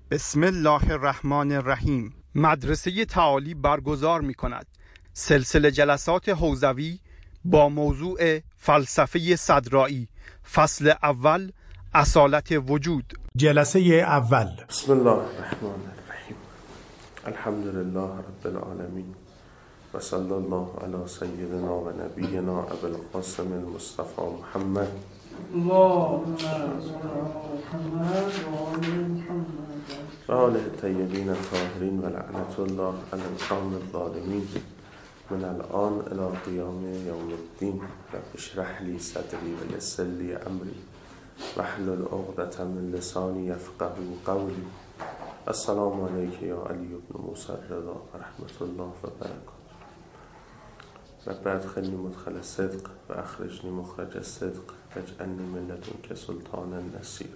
بسم الله الرحمن الرحیم. مدرسه تعالی برگزار می کند سلسله جلسات حوزوی با موضوع فلسفه صدرائی، فصل اول، اصالت وجود. جلسه اول. بسم الله الرحمن الرحیم. الحمد لله رب العالمین و صلی الله علی سیدنا و نبینا ابی القاسم المصطفى محمد. اللهم صل على محمد و آل محمد و آله الطیبین الطاهرین و لعنت الله علی القوم الظالمین من الان الی قیام یوم الدین. رب اشرح لی صدری و یسر لی امری واحلل عقدة من لسانی یفقهوا قولی. السلام علیک یا علی بن موسی الرضا و رحمت الله و برکاته. رب ادخلنی مدخل صدق و اخرجنی مخرج صدق واجعلنی من لدنک سلطانا نصیرا.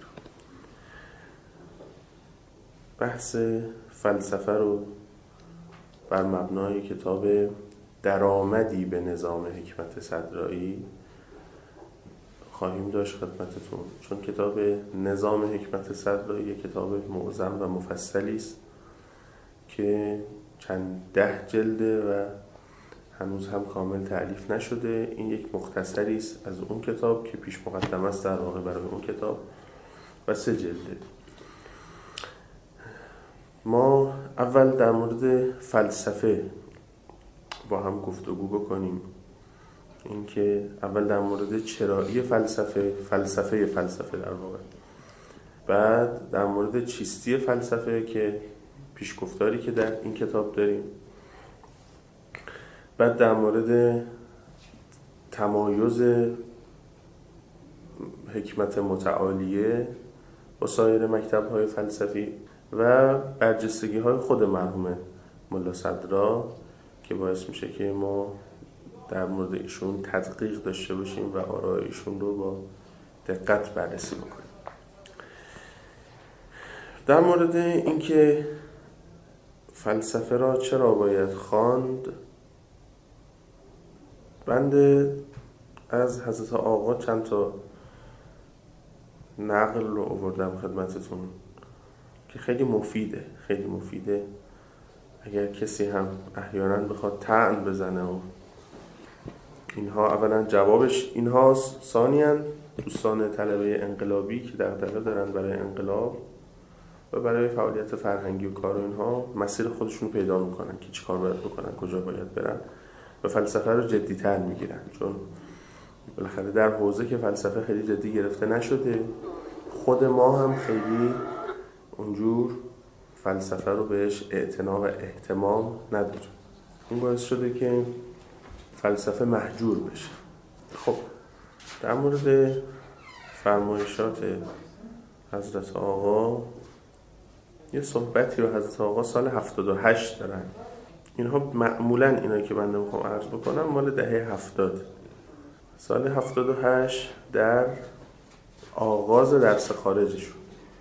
بحث فلسفه رو بر مبنای کتاب درآمدی به نظام حکمت صدرائی خواهیم داشت خدمتتون، چون کتاب نظام حکمت صدرائی یک کتاب معظم و مفصلی است که چند 10 جلده و هنوز هم کامل تألیف نشده. این یک مختصری است از اون کتاب که پیش مقدمه است در واقع برای اون کتاب و 3 جلده. ما اول در مورد فلسفه با هم گفتگو بکنیم. اینکه اول در مورد چرایی فلسفه در واقع، بعد در مورد چیستی فلسفه که پیشگفتاری که در این کتاب داریم، بعد در مورد تمایز حکمت متعالیه با سایر مکتب‌های فلسفی و برجستگی‌های خود مرحوم ملا صدرا که باعث میشه که ما در مورد ایشون تدقیق داشته باشیم و آراء ایشون رو با دقت بررسی بکنیم. در مورد اینکه فلسفه را چرا باید خواند، بنده از حضرت آقا چند تا نقل رو آوردم خدمتتون که خیلی مفیده اگر کسی هم احیانا بخواد طعن بزنه و اینها. اولا جوابش اینهاست، ثانیاً دوستان طلبه انقلابی که دغدغه دارن برای انقلاب و برای فعالیت فرهنگی و کار و اینها مسیر خودشون رو پیدا میکنن که چی کار باید بکنن، کجا باید برن و فلسفه رو جدی‌تر میگیرن، چون بالاخره در حوزه که فلسفه خیلی جدی گرفته نشده، خود ما هم خیلی اونجور فلسفه رو بهش اعتنا و اهتمام نداریم. این باعث شده که فلسفه محجور بشه. خب در مورد فرمایشات حضرت آقا یه صحبتی رو حضرت آقا سال 78 دارن. اینها معمولاً اینا که بنده میخوام عرض بکنم مال دهه 70. سال 78 در آغاز درس خارجشون،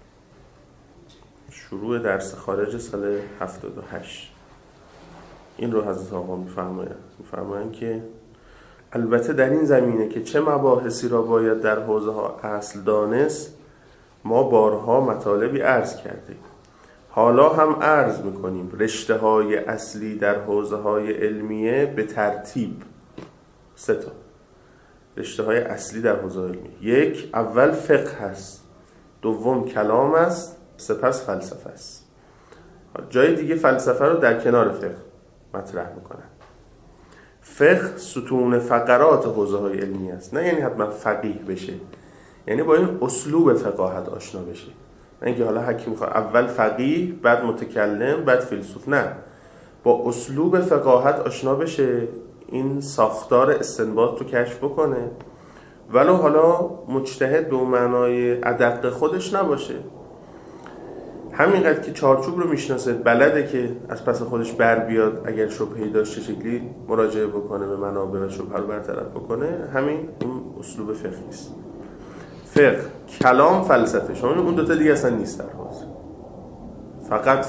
شروع درس خارج سال 78، این رو حضرت آقا میفرمایند که البته در این زمینه که چه مباحثی را باید در حوزه ها اصل دانست، ما بارها مطالبی عرض کردیم، حالا هم عرض میکنیم. رشته های اصلی در حوزه های علمیه به ترتیب 3 تا رشته های اصلی در حوزه علمیه. 1. اول فقه هست، دوم کلام است، سپس فلسفه است. جای دیگه فلسفه رو در کنار فقه مطرح میکنن. فقه ستون فقرات حوزه های علمی است، نه یعنی حتما فقیه بشه، یعنی با این اسلوب فقاهت آشنا بشه، نه اینکه حالا هر کی میخواد اول فقیه بعد متکلم بعد فیلسوف، نه، با اسلوب فقاهت آشنا بشه، این ساختار استنباط رو کشف بکنه، ولو حالا مجتهد به اون معنای ادق خودش نباشه، همینقدر که چارچوب رو میشناسه، بلده که از پس خودش بر بیاد، اگر شبهه‌ای داشته شکلی مراجعه بکنه به منابع و شبهه رو برطرف بکنه. همین اون اسلوب فقهی است. فقه، کلام، فلسفه، شما اون دوتا دیگه اصلا نیست در حوزه، فقط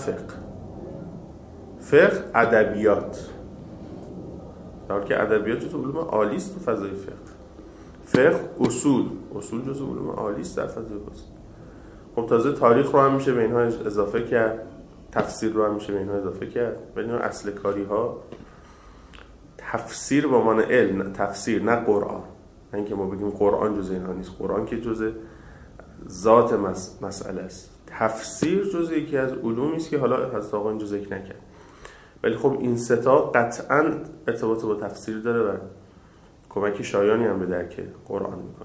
فقه ادبیات، در حالی که ادبیات جزو علوم عالی است تو فضای فقه اصول جزو علوم عالی است در فضای حوزه. خب تازه تاریخ رو هم میشه به اینها اضافه کرد، تفسیر رو هم میشه به اینها اضافه کرد، ولی اینا اصل کاری ها. تفسیر با معنی علم، تفسیر نه قرآن، نه اینکه ما بگیم قرآن جزء اینها نیست. قرآن که جزء ذات مسئله است. تفسیر جزء یکی از علومی است که حالا حضرت آقا اینجا ذکر نکرد، ولی خب این سه تا قطعاً ارتباط با تفسیر داره و کمک شایانی هم به درک قرآن میکنه.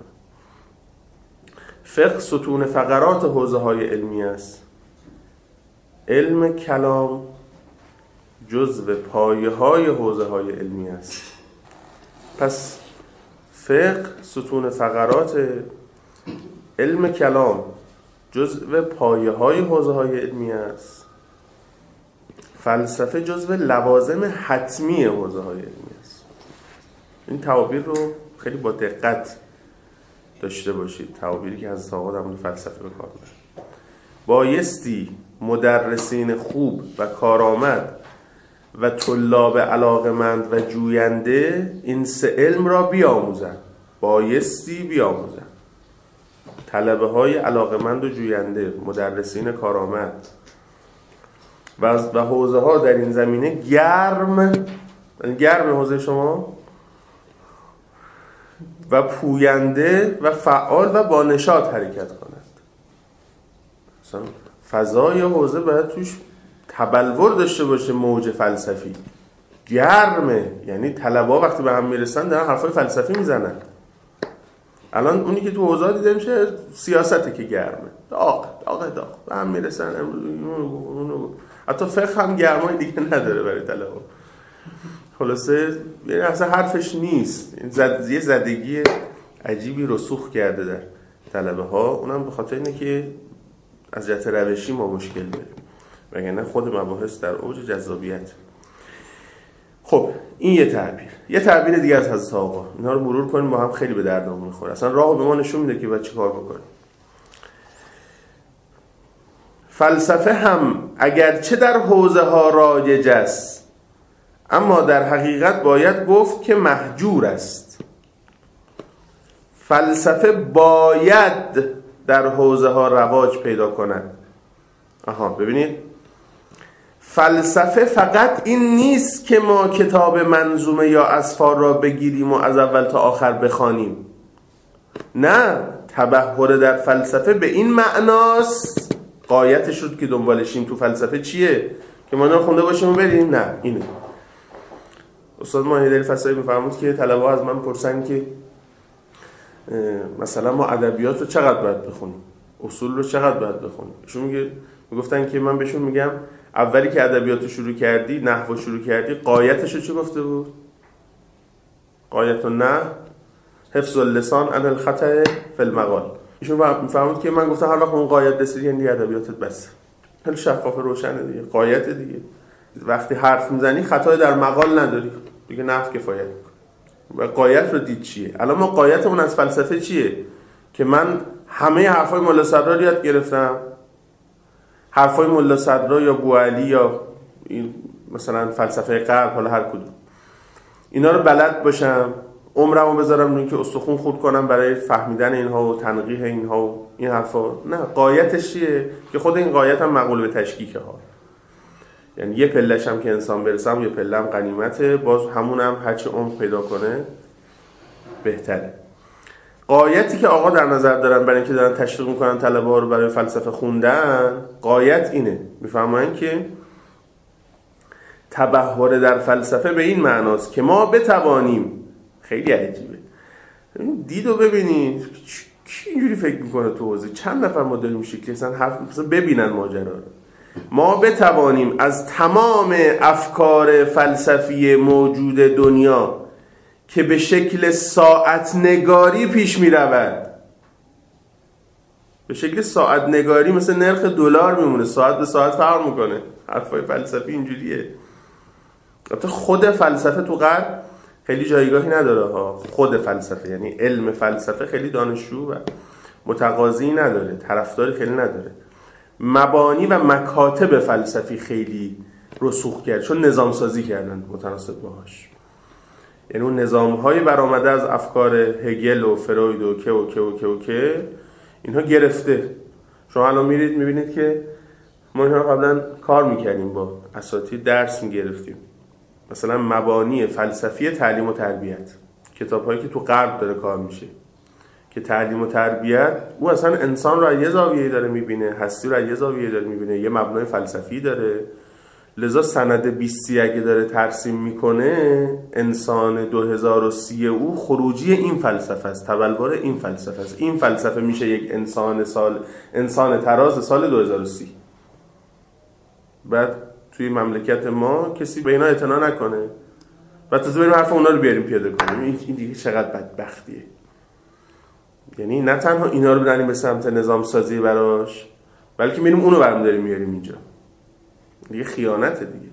فقه ستون فقرات حوزه‌های علمی است. علم کلام جزء پایه‌های حوزه‌های علمی است. پس فقه ستون فقرات، علم کلام جزء پایه‌های حوزه‌های علمی است. فلسفه جزء لوازم حتمی حوزه‌های علمی است. این تعابیر رو خیلی با دقت داشته باشید، تعابیری که حضرت آقا در مورد فلسفه به کار برد. بایستی مدرسین خوب و کارآمد و طلاب علاقمند و جوینده این سه علم را بیاموزند. بایستی بیاموزند. طلبه های علاقمند و جوینده، مدرسین کارآمد و حوزه ها در این زمینه گرم حوزه شما و پوینده و فعال و با نشاط حرکت کنند. مثلا فضای حوزه باید توش تبلور داشته باشه، موج فلسفی گرمه، یعنی طلبه‌ها وقتی به هم میرسن دارن حرفای فلسفی میزنن. الان اونی که تو حوزه دیده میشه سیاسته که گرمه، داغ به هم میرسن، حتی فقه هم گرمای دیگه نداره برای طلبه‌ها. خلاصه یعنی اصلا حرفش نیست، یه زدگی عجیبی رسوخ کرده در طلبه‌ها. اونم به خاطر اینه که از جهت روشی ما مشکل داریم، وگرنه خود مباحث در اوج جذابیت. خب این یه تعبیر دیگه از حضرت آقا. اینا رو مرور کنیم با هم، خیلی به دردمون میخوره. اصلا راهو به ما نشون میده که باید چیکار بکنیم. فلسفه هم اگرچه در حوزه ها رایج است، اما در حقیقت باید گفت که مهجور است. فلسفه باید در حوزه ها رواج پیدا کند. ببینید، فلسفه فقط این نیست که ما کتاب منظومه یا اسفار را بگیریم و از اول تا آخر بخوانیم. نه، تبحر در فلسفه به این معناست، غایتش رو که دنبالشیم تو فلسفه چیه؟ که ما خونده باشیم و بریم؟ نه، اینه. استاد ماهیدری فصاحی میفرمود که طلبه‌ها از من پرسن که مثلا ما ادبیات رو چقدر باید بخونیم، اصول رو چقدر باید بخونیم. ایشون میگفتن که من بهشون میگم اولی که ادبیات رو شروع کردی، نحو شروع کردی، غایتش رو چی گفته بود؟ غایت النحو حفظ اللسان عن الخطأ فی المقال. ایشون میفرمود که من گفتم هر وقت اون غایت رسیدی یعنی ادبیاتت بس. خیلی شفاف روشنه دیگه، غایت دیگه. وقتی حرف میزنی خطای در مقال نداری، دیگه نحو کفایت میکنه. و غایت رو دید چیه؟ الان ما غایتمون از فلسفه چیه؟ که من همه حرفای ملا صدرا رو یاد گرفتم، حرفای ملا صدرا یا بوعلی یا مثلا فلسفه غرب، حالا هر کدوم، اینا رو بلد باشم، عمرمو بذارم روی که استخون خورد کنم برای فهمیدن اینها و تنقیح اینها و این حرفا. نه، غایتش چیه؟ که خود این غایت هم مقبول به تشکیکه ها. یعنی یه پله‌ش هم که انسان برسم، یه پله هم غنیمته، باز همون هم هرچی عمق پیدا کنه بهتره. غایتی که آقا در نظر دارن برای اینکه دارن تشویق میکنن طلبه ها رو برای فلسفه خوندن، غایت اینه، میفهمن که تبحر در فلسفه به این معناست که ما بتوانیم، خیلی عجیبه، دیدو ببینید کی اینجوری فکر میکنه تو حوزه، چند نفر ما داریم شکلی اصلا حرف مثلا ببینن ماجرا رو، ما بتوانیم از تمام افکار فلسفی موجود دنیا که به شکل ساعت نگاری پیش می رود، به شکل ساعت نگاری مثل نرخ دلار میمونه، ساعت به ساعت فرق میکنه، حرفای فلسفی اینجوریه. البته خود فلسفه تو غرب خیلی جایگاهی نداره ها، خود فلسفه یعنی علم فلسفه خیلی دانشجو و متقاضی نداره، طرفداری خیلی نداره. مبانی و مکاتب فلسفی خیلی رسوخ کرد چون نظام سازی کردن متناسب باهاش. یعنی اون نظام‌های برآمده از افکار هگل و فروید و که اینها گرفته، شما الان میرید میبینید که ما قبلا کار میکردیم، با اساتید درس میگرفتیم، مثلا مبانی فلسفی تعلیم و تربیت، کتاب‌هایی که تو غرب داره کار میشه که تعلیم و تربیت او اصلا انسان رو از یه زاویه‌ای داره میبینه، هستی رو از یه زاویه‌ای داره میبینه، یه مبنای فلسفی داره. لذا سند 20 اگه داره ترسیم میکنه، انسان 2030 او خروجی این فلسفه است، تبلور این فلسفه است. این فلسفه میشه یک انسان تراز سال 2030. بعد توی مملکت ما کسی به اینا اعتنا نکنه، بعد تازه بریم حرف اونا رو بیاریم پیاده کنیم. این دیگه چقدر بدبختیه. یعنی نه تنها اینا رو برنیم به سمت نظام سازی براش، بلکه میریم اونو برام داریم میاریم اینجا. دیگه خیانته دیگه،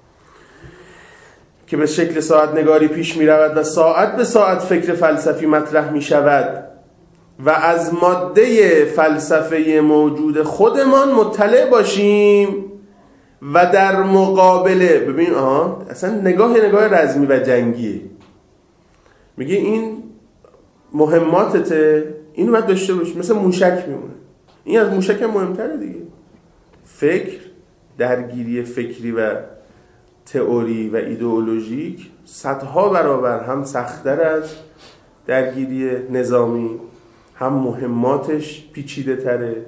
که به شکل ساعت نگاری پیش می رود و ساعت به ساعت فکر فلسفی مطرح می شود و از ماده فلسفه موجود خودمان مطلع باشیم و در مقابله ببین اصلا نگاه رزمی و جنگیه. میگه این مهماتته، اینو باید داشته باشی، مثل موشک میمونه. این از موشک هم مهمتره دیگه. فکر، درگیری فکری و تئوری و ایدئولوژیک صدها برابر هم سخت‌تر از درگیری نظامی، هم مهماتش پیچیده تره،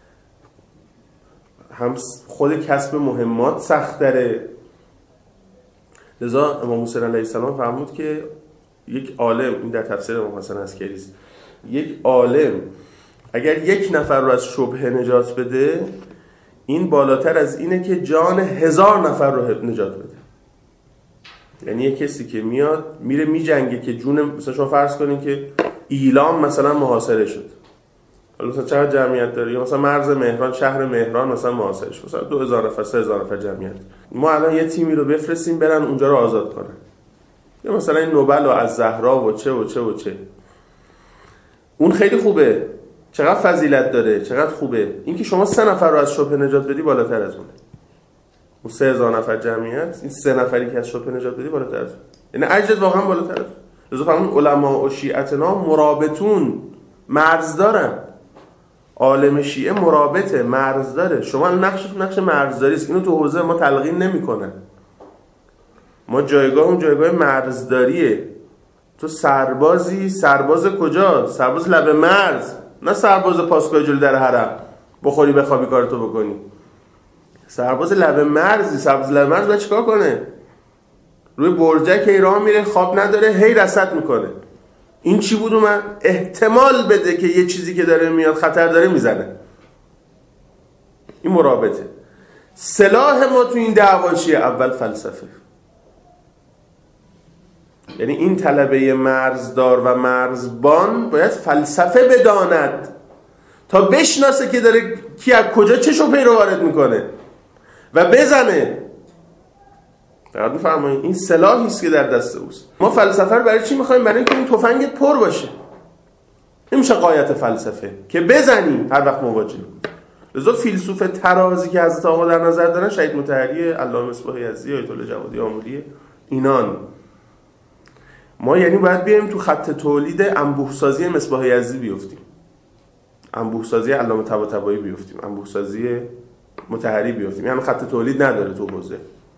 هم خود کسب مهمات سخت‌تره. لذا امام حسین علیه السلام فرمود که یک عالم، این در تفسیر امام حسن عسکری است، یک عالم اگر یک نفر رو از شبهه نجات بده، این بالاتر از اینه که جان 1000 نفر رو نجات بده. یعنی یک کسی که میاد میره میجنگه که جون، مثلا شما فرض کنین که ایلام مثلا محاصره شد، حالا مثلا چقدر جمعیت داره، یا مثلا مرز مهران، شهر مهران مثلا محاصره شد، مثلا 2000 نفر 3000 نفر جمعیت، ما الان یه تیمی رو بفرستیم برن اونجا رو آزاد کنن، یا مثلا این نوبل و از زهرا و چه و چه و چه. اون خیلی خوبه، چقدر فضیلت داره، چقدر خوبه. این که شما 3 نفر رو از شبهه نجات بدی بالاتر از اونه. اون 3000 نفر جمعیت، این 3 نفری که از شبهه نجات بدی بالاتر از اون، یعنی اجرت واقعا بالاتر از اون. لذا فرمون علما و شیعتنا مرابطون، مرز دارن. عالم شیعه مرابطه، مرز داره. شما نقش مرزداری است. اینو تو حوزه ما تلقین نمیکنن. ما جایگاه مرزداریه. تو سربازی، سرباز کجا؟ سرباز لب مرز، نه سرباز پاسگاه جلوی در حرم بخوری بخوابی کارتو بکنی. سرباز لب مرزی. سرباز لب مرز باید چیکار کنه؟ روی برجک ایران میره، خواب نداره، هی رصد میکنه. این چی بود اومد؟ احتمال بده که یه چیزی که داره میاد خطر داره میزنه. این مرابطه. سلاح ما تو این دعوا چیه؟ اول فلسفه. یعنی این طلبه مرزدار و مرزبان باید فلسفه بداند تا بشناسه که داره کی از کجا چشو پیرو وارد میکنه و بزنه. دقیق میفرمایید؟ این سلاحی است که در دست اوست. ما فلسفه رو برای چی میخوایم؟ برای اینکه این تفنگت پر باشه. نمیشه غایت فلسفه که بزنی هر وقت مواجه. لذا فیلسوف ترازی که حضرت آقا در نظر دارن، شهید مطهری، علامه مصباح یزدی، آیت الله جوادی آملی، اینان. ما یعنی باید بیایم تو خط تولید انبوه‌سازی مصباح یزدی بیفتیم، انبوه‌سازی علامه طباطبایی بیفتیم، انبوه‌سازی مطهری بیفتیم. یعنی خط تولید نداره تو حوزه.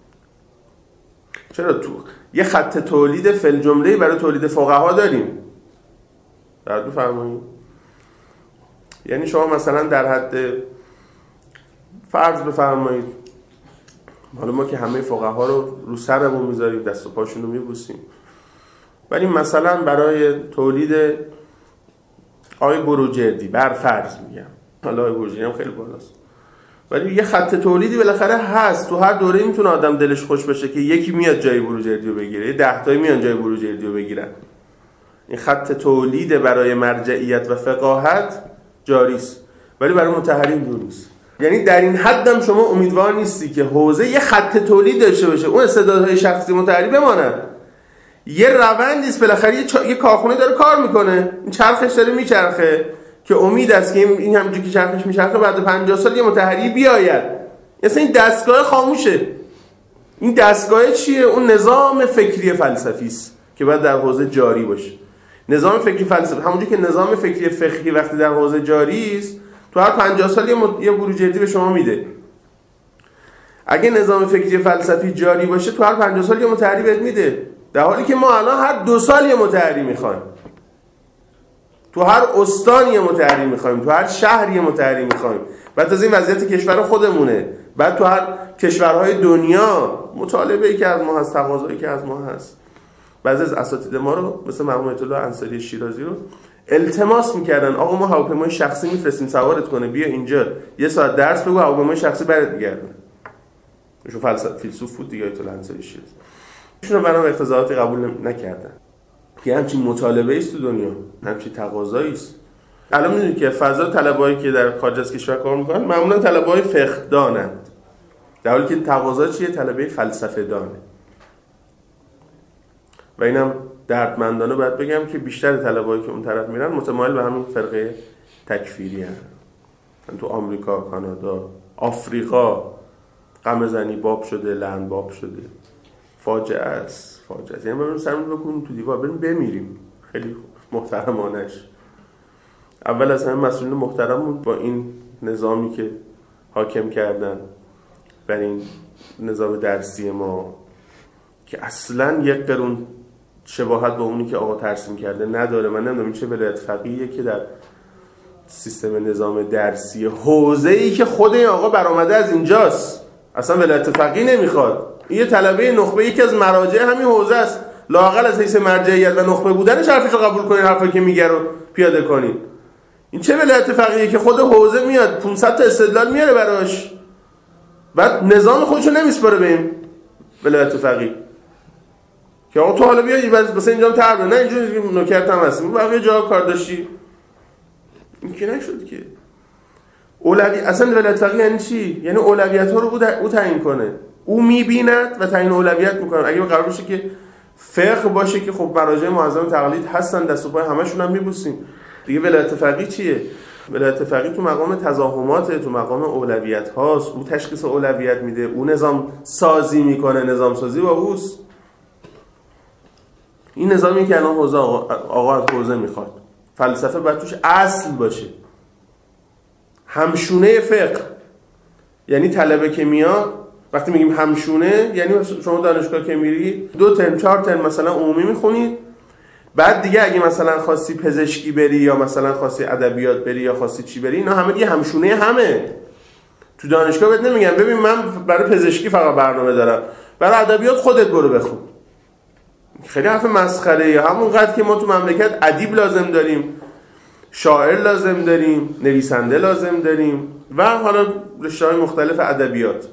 چرا؟ تو یه خط تولید فل جمله برای تولید فقها داریم. درست بفرمایید؟ یعنی شما مثلا در حد فرض بفرمایید، حالا ما که همه فقها رو سرمون میذاریم، دست و پاشون رو میبوسیم، ولی مثلا برای تولید آقای بروجردی بر فرض میگم، حالا آقای بروجردی هم خیلی بالاست، ولی یه خط تولیدی بالاخره هست. تو هر دوره میتونه آدم دلش خوش بشه که یکی میاد جای بروجردی رو بگیره، 10 تایی میان جای بروجردی رو بگیرن. این خط تولید برای مرجعیت و فقاهت جاری است، ولی برای مطهری اینجوری نیست. یعنی در این حدم شما امیدوار نیستی که حوزه یه خط تولید داشته باشه، اون استعدادهای شخصی مطهری بمانن. یه روندی است، بالاخره یه کارخونه داره کار میکنه، این چرخش داره میچرخه که امید است که این همونجوری که چرخش میچرخه بعد 50 سال یه مطهری بیاید. مثلا این دستگاه خاموشه. این دستگاه چیه؟ اون نظام فکری فلسفی است که باید در حوزه جاری باشه. نظام فکری فلسفی همونجوری که نظام فکری فقهی وقتی در حوزه جاری است، تو هر 50 سال یه بروجردی به شما میده. اگه نظام فکری فلسفی جاری باشه تو هر 50 سال یه متحری بهت میده، در حالی که ما الان هر 2 سال یه متحری میخوایم، تو هر استان یه متحری میخوایم، تو هر شهر یه متحری میخوایم. بعد از این وضعیت کشور خودمونه، بعد تو هر کشورهای دنیا مطالبه‌ای که از ما هست، تقاضایی که از ما هست. بعضی از اساتید ما رو مثل مرحوم آیت الله انصاری شیرازی رو التماس میکردن آقا ما هواپیمای شخصی میفرستیم سوارت کنه بیا اینجا یه ساعت درس بگو، هواپیمای شخصی برات میگردونه. ایشون فیلسوف بود دیگه، آیت الله انصاری شیرازی. ایشون برام اقتضاعاتی قبول نکردن که همچین مطالبه است تو دنیا، همچین تقاضایی است. الان میدونید که فضا طلبهایی که در خارج از کشور کار میکنن معمولا طلبهای فقه دانند، در حالی که تقاضا چیه؟ طلبه فلسفه دانه. و اینم دردمندانه باید بگم که بیشتر طلبهایی که اون طرف میرن متمایل به همین فرقه تکفیری هستند. تو آمریکا، کانادا، آفریقا غم زنی باب شده، لعن باب شده. فاجعه است، فاجعه است. یعنی بریم سرمون بکنیم تو دیوار بریم بمیریم. خیلی محترمانش. اول از همه مسئولین محترمون با این نظامی که حاکم کردن بر این نظام درسی ما که اصلا یک قرون شباهت به اونی که آقا ترسیم کرده نداره. من نمیدونم این چه ولایت فقیهیه که در سیستم نظام درسی حوزه‌ای که خود این آقا برآمده از اینجاست، اصلا ولایت فقیه نمیخواد. این یه طلبه نخبه، یکی از مراجع همین حوزه است، لااقل از حیث مرجعیت و نخبه بودنش حرفش رو قبول کنین، حرفی که میگه رو پیاده کنین. این چه ولایت فقیهیه که خود حوزه میاد 500 تا استدلال میاره براش، بعد نظام خودشو نمیسپاره به این ولایت فقیه که آقا تو حالا بیای واسه اینجا تر نه اینجوری نوکرت هم هستیم بقیه جا کار داشتی. این که نشد که اصلا ولایت فقیه یعنی چی؟ یعنی اولویت ها رو او تعیین کنه، او میبیند و تعیین اولویت میکنه. اگه قرار باشه که فقه باشه که خب مراجع معظم تقلید هستن، دست و پای همشون هم میبوسیم دیگه. ولایت فقیه چیه؟ ولایت فقیه تو مقام تزاحمات، تو مقام اولویت هاست. او تشخیص اولویت میده، او نظام سازی میکنه، نظام سازی با اوست. این نظامی که الان حوزه آقا از حوزه میخواد، فلسفه باید توش اصل باشه، همشونه فقه. یعنی طلبه که میاد، وقتی میگیم همشونه یعنی شما دانشگاه که میری 2 ترم 4 ترم مثلا عمومی میخونید، بعد دیگه اگه مثلا خواستی پزشکی بری یا مثلا خواستی ادبیات بری یا خواستی چی بری، اینا همه دیگه همشونه همه. تو دانشگاه بهت نمیگن ببین من برای پزشکی فقط برنامه دارم، برای ادبیات خودت برو بخون. خیلی حرف مسخره. همونقدر که ما تو مملکت ادیب لازم داریم، شاعر لازم داریم، نویسنده لازم داریم و حالا رشته‌های مختلف ادبیات،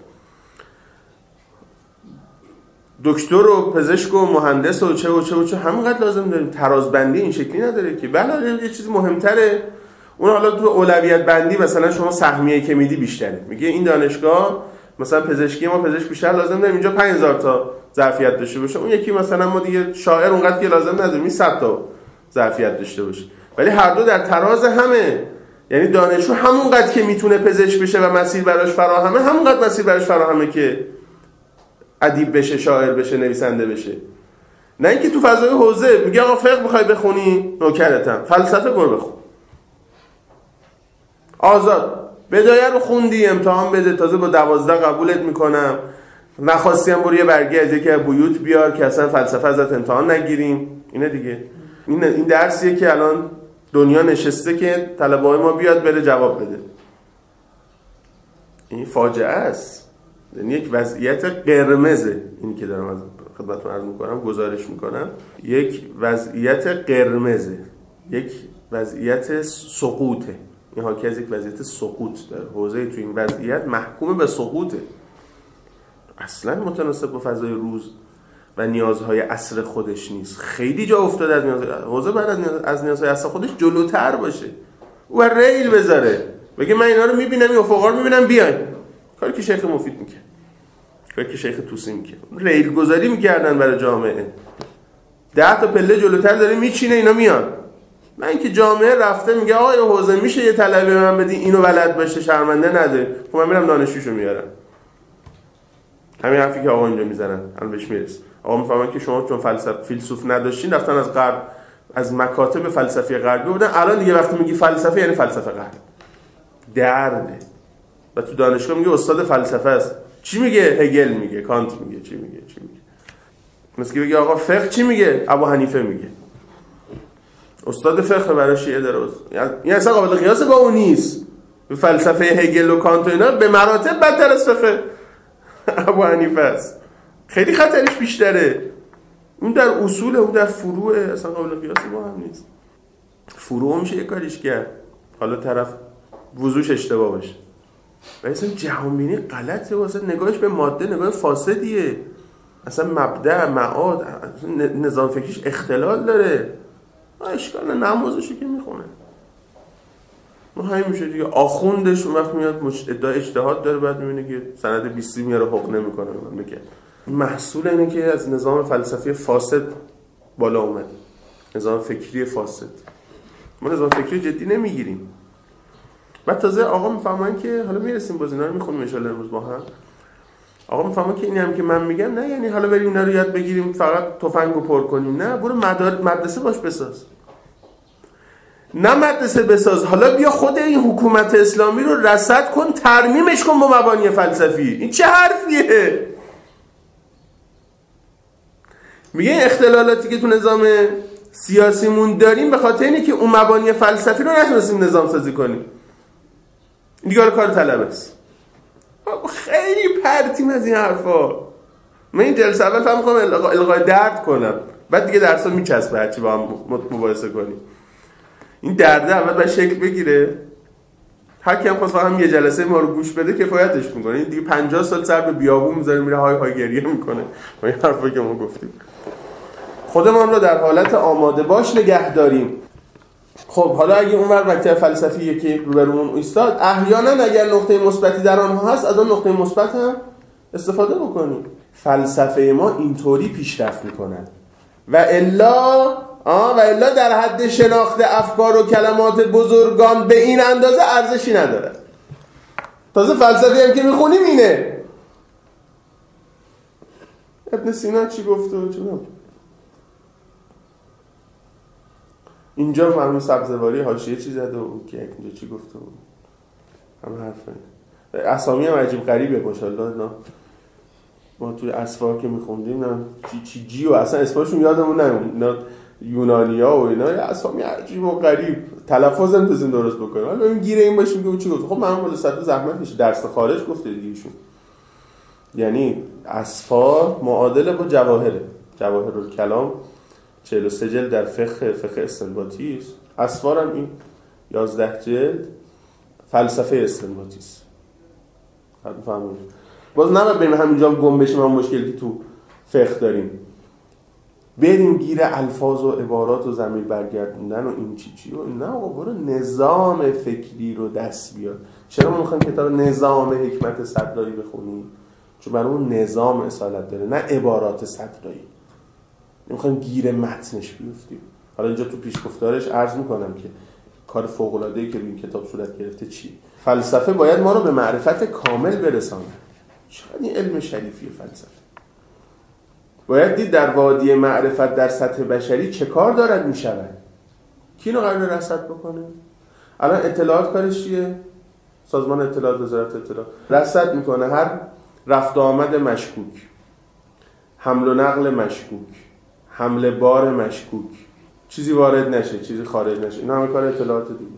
دکتر و پزشک و مهندس و چه همونقدر لازم داریم. ترازبندی این شکلی نداره که بله یه چیز مهمتره. اون حالا تو اولویت بندی مثلا شما سهمیه‌ای که میدی بیشتره، میگه این دانشگاه مثلا پزشکی ما پزشک بیشتر لازم داریم، اینجا 5000 تا ظرفیت داشته باشه. اون یکی مثلا ما دیگه شاعر اونقدر که لازم نداریم، 100 تا ظرفیت داشته باشه. ولی هر دو در تراز همه. یعنی دانشجو همونقدر که میتونه پزشک بشه و مسیر براش فراهمه، همونقدر مسیر براش فراهمه که ادیب بشه، شاعر بشه، نویسنده بشه. نه اینکه تو فضای حوزه میگه آقا فقه میخوای بخونی نوکرتم، فلسفه برو بخون. آزاد. بدایه رو خوندی امتحان بده، تازه با 12 قبولت میکنم. نخواستی هم برو یه برگه از یکی از بیوت بیار که اصلا فلسفه ازت امتحان نگیریم. اینه دیگه. این درسیه که الان دنیا نشسته که طلبه‌های ما بیاد بره جواب بده. این فاجعه است. یعنی یک وضعیت قرمزه. اینی که دارم از خدمتتون عرض میکنم، گزارش میکنم، یک وضعیت قرمزه، یک وضعیت سقوطه. این حاکی از یک وضعیت سقوط داره. حوزه تو این وضعیت محکوم به سقوطه، اصلا متناسب با فضای روز و نیازهای عصر خودش نیست. خیلی جا افتاده از نیازهای حوزه بعد از نیازهای عصر خودش جلوتر باشه. او ریل بذاره، بگه من اینا رو میبینم، این افقا رو میبینم، بیاین. کاری که شیخ مفید میکنه، کاری که شیخ توسی میکنه، ریل گذاری میکردن برای جامعه. 10 تا پله جلوتر داره میچینه، اینا میان. من اینکه جامعه رفته میگه آقا این حوزه میشه یه طلبه من بدی اینو بلد باشه، شرمنده نده، خب من میرم دانشجوشو میارم. همین حرفی که آقا اینجا میزنن الان بهش میرسه. آقا میفهمن که شما چون فیلسوف نداشتین رفتن از غرب، از مکاتب فلسفی غربی بودن، الان دیگه وقتی میگی فلسفه یعنی فلسفه غرب. درده و تو دانشگاه میگه استاد فلسفه است. چی میگه؟ هگل میگه، کانت میگه، چی میگه. مثل که بگه آقا فقه چی میگه؟ ابو حنیفه میگه. استاد فقه برای شیعه دراز، یعنی اصلا قابل قیاس با اون نیست. فلسفه هگل و کانت و اینا به مراتب بدتر از فقه ابو حنیفه است. خیلی خطرش بیشتره. اون در اصوله، اون در فروعه، اصلا قابل قیاس با هم نیست. فروع میشه یک کاریش کرد، حالا طرف وضوش اشتباه باشه. و اصلا جهانبینی غلطه و اصلا نگاهش به ماده نگاه فاسدیه. اصلا مبدأ معاد نظام فکریش اختلال داره. اشکال نمازشو که میخونه ما همین میشه دیگه. آخوندش اون وقت میاد ادعای اجتهاد داره، بعد میبینه که سند 20 میاره حق نمیکنه. میگه محصول اینه که از نظام فلسفی فاسد بالا اومد، نظام فکری فاسد. ما نظام فکری جدی نمیگیریم. بعد تازه آقا میفهمن که حالا میرسیم باز اینا رو میخونیم ان شاء الله امروز با هم. آقا میفهمن که اینی هم که من میگم نه یعنی حالا بریم اینا رو یاد بگیریم فقط تفنگو پر کنیم. نه، برو مدرسه باش بساز. نه مدرسه بساز، حالا بیا خود این حکومت اسلامی رو رصد کن، ترمیمش کن با مبانی فلسفی. این چه حرفیه؟ میگه اختلالاتی که تو نظام سیاسیمون داریم به خاطر اینه که اون مبانی فلسفی رو نتونستیم نظام سازی کنیم. این دیگه کار طلب است. خیلی پرتیم از این حرفا. من این جلسه اول فهم کنم الغای درد کنم، بعد دیگه درسا میچسبه هرچی با هم مباحثه کنیم. این درده اول باید شکل بگیره. هر کی هم خواست فقط یه جلسه ما رو گوش بده کفایتش میکنه. این دیگه 50 سال سر به بیابون میذاره میره های های گریه میکنه. ما این حرفایی که ما گفتیم خودمان رو در حالت آماده باش نگه داریم. خب حالا اگه اونور مکتب فلسفی که روبرومون ایستاد، احیانا اگر نقطه مثبتی در آنها هست از اون نقطه مثبت هم استفاده بکنیم. فلسفه ما اینطوری پیشرفت میکنه و الا در حد شناخت افکار و کلمات بزرگان به این اندازه ارزشی نداره. تازه فلسفی هم که میخونیم اینه. ابن سینا چی گفته و چی نگفته؟ اینجا مرحوم سبزواری حاشیه چی زده و که اینجا چی گفته و همه حرفه. اسامی هم عجیب غریبه ماشاءالله. ما توی اسفار که میخوندیم نه چی و اصلا اسمشون یادمون نمیاد. یونانیا و اینا اسامی عجیب و غریب، تلفظ هم تازه درست بکنیم. حالا ببین گیره این باشیم که چی گفت. خب من بالا صد زحمت میشه درس خارج گفته دیگه ایشون. یعنی اسفار معادله با جواهره. جواهر الکلام 43 جلد در فقه استنباطی است. اسفار هم این 11 جلد فلسفه استنباطی است. حتما فهمید. باز نباید بریم همینجا گم بشیم هم مشکلی که تو فقه داریم. بریم گیر الفاظ و عبارات و ضمیر برگردوندن و این چی و نه آقا برو نظام فکری رو دست بیار. چرا ما میخوایم کتاب نظام حکمت صدرایی بخونیم؟ چون برای اون نظام اصالت داره، نه عبارات صدرایی. نمیخوایم گیر متنش بیفتیم. حالا اینجا تو پیشگفتارش عرض میکنم که کار فوق‌العاده‌ای که این کتاب صورت گرفته چی؟ فلسفه باید ما رو به معرفت کامل برسانه. چقدر این علم شریفی فلسفه. باید دید در وادی معرفت در سطح بشری چه کار دارد میشود. کی اینو قراره رصد بکنه؟ الان اطلاعات کارش چیه؟ سازمان اطلاعات، وزارت اطلاعات رصد میکنه هر رفت و آمد مشکوک، حمل و نقل مشکوک، حمل بار مشکوک، چیزی وارد نشه چیزی خارج نشه. این همه کار اطلاعات دیگه.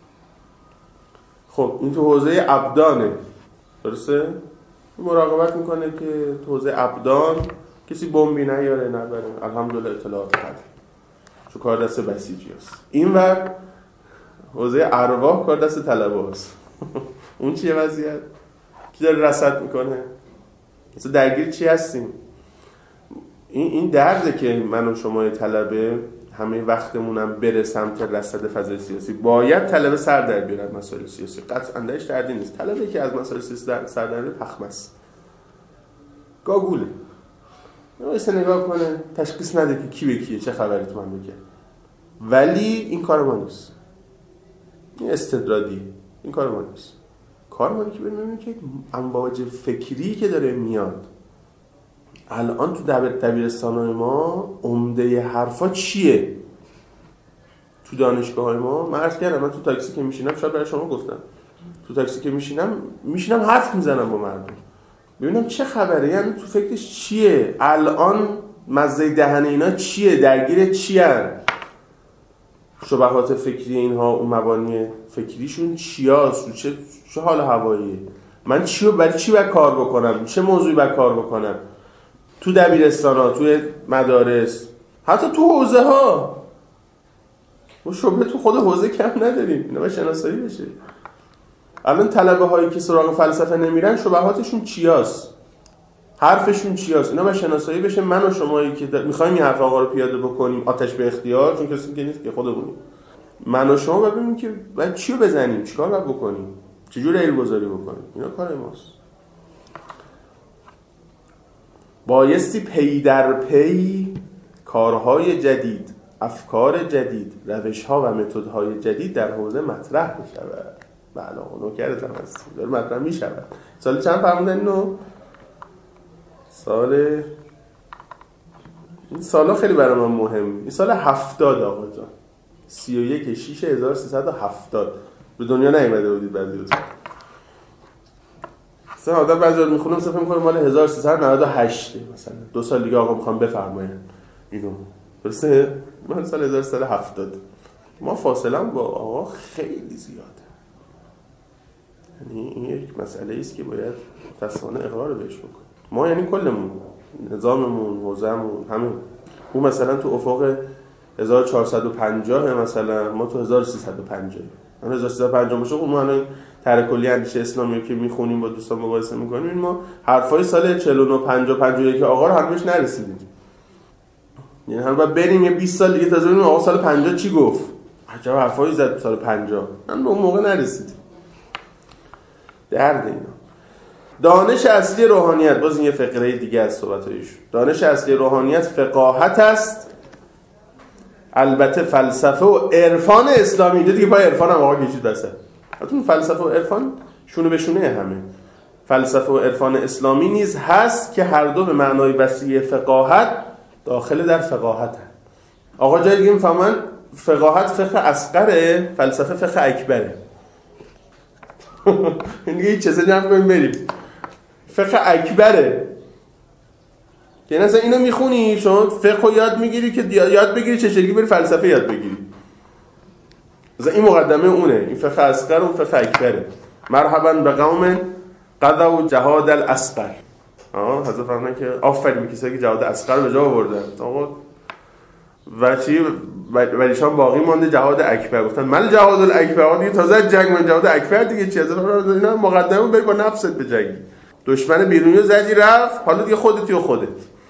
خب این تو حوزه ابدانه، درسته؟ مراقبت میکنه که تو حوزه ابدان کسی بمبی نیاره نبره. الحمدلله اطلاعات هست چون کار دست بسیجی هست. این ور حوزه ارواح کار دست طلبه هست. اون چیه وضعیت؟ کی داره رصد میکنه؟ مثلا درگیر چی هستیم؟ این درده که من و شما طلبه همه وقتمونم بره سمت رصد فضای سیاسی. باید طلبه سر در بیارن مسائل سیاسی. قطعا درش دردی نیست. طلبه که از مسائل سیاسی سر در بیاره پخم است. گاگوله. نمیشه نگاه کنه تشخیص نده که کی به کیه چه خبری تو من بگه. ولی این کار ما نیست. این استدراجی. این کار ما نیست. کار ما که ببینیم که امواج فکری که داره میاد الان تو دبیرستان‌های ما عمده حرفا چیه؟ تو دانشگاه‌های ما من عرض کردم، من تو تاکسی که میشینم شاید برای شما گفتم تو تاکسی که میشینم حرف میزنم با مردم، ببینم چه خبره، یعنی تو فکرش چیه الان، مزه دهن اینا چیه، درگیر چی هن؟ شبهات فکری اینها، اون مبانی فکریشون چیاست، چه حال هواییه، من برای چی باید کار بکنم، چه موضوعی باید کار بکنم، تو دبیرستانا، تو مدارس، حتی تو حوزه ها. ما شبه تو خود حوزه کم نداریم، اینا باید شناسایی بشه. الان طلبه هایی که سراغ فلسفه نمیرن شبهاتشون چیاست، حرفشون چیاست، اینا باید شناسایی بشه. من و شمایی که میخوایم این حرف آقا رو پیاده بکنیم آتش به اختیار، چون کسی که نیست که خودمونیم، من و شما باید ببینیم که باید چیو بزنیم، چیکار باید بکنیم، چجور ایلگذاری بکنیم. اینا کار ماست. بایستی پی در پی کارهای جدید، افکار جدید، روش‌ها و متدهای جدید در حوزه مطرح بشود. بله نوکرتم هست، داره مطرح میشود. سال چند فرمودن اینو؟ این سالا خیلی برای من مهم. این سال 70 آقا جان، 31/6/1370. به دنیا نیومده بودید بعضی‌ها. مثلا آدم بعضی وقت میخونم فکر می‌کنم مال 1398 مثلا 2 سال دیگه آقا میخوام بفرمایید اینو. درسته؟ من سال 1370. ما فاصله با آقا خیلی زیاده. یعنی این یک مسئله است که باید متأسفانه اقرار بهش بکنیم. ما یعنی کلمون، نظاممون، حوزه‌مون، همه اون مثلا تو افق 1450 مثلا، ما تو 1350. من 1350 باشه اون الان طرح کلی اندیشه اسلامی که میخونیم با دوستان مقایسه میکنیم، این ما حرفای سال 49 50 51 آقا رو هنوز نرسیدیم. یعنی هم باید بریم یه 20 سال دیگه تازه ببینیم آقا سال 50 چی گفت، عجب حرفایی زد سال 50. من به اون موقع نرسیدیم. درد اینا. دانش اصلی روحانیت، باز این یه فقره دیگه از صحبتایش. دانش اصلی روحانیت فقاهت است، البته فلسفه و عرفان اسلامی. دیگه پای عرفان هم آقا کشید وسط. حتما فلسفه و عرفان شونه به شونه همه. فلسفه و عرفان اسلامی نیز هست که هر دو به معنای وسیع فقاهت داخل در فقاهت هست. آقا جای دیگه میفهمن فقاهت فقه اصغره، فلسفه فقه اکبره. این دیگه چیزا جمع کنیم بریم. فقه اکبره. که مثلا اینو میخونی شما فقه رو یاد میگیری که یاد بگیری چه شکلی بری فلسفه یاد بگیری. مثلا این مقدمه اونه، این فقه اصغر و فقه اکبره. مرحبا به قوم قضوا جهاد الاصغر. حضرت فرمودن که آفرین به کسایی که جهاد اصغر به جا آوردن. آقا و چی ولیشان باقی مونده جهاد اکبر. گفتن من جهاد الاکبر دیگه تازه جنگ من جهاد اکبر دیگه چی؟ اینا مقدمه بری با نفست به جنگی. دشمن بیرونیو زدی رفت، حالا دیگه خودتی و خودت.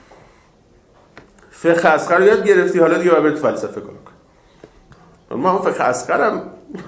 فقه اصغر رو یاد گرفتی، حالا دیگه باید فلسفه کار کن. ما فقه اصغرم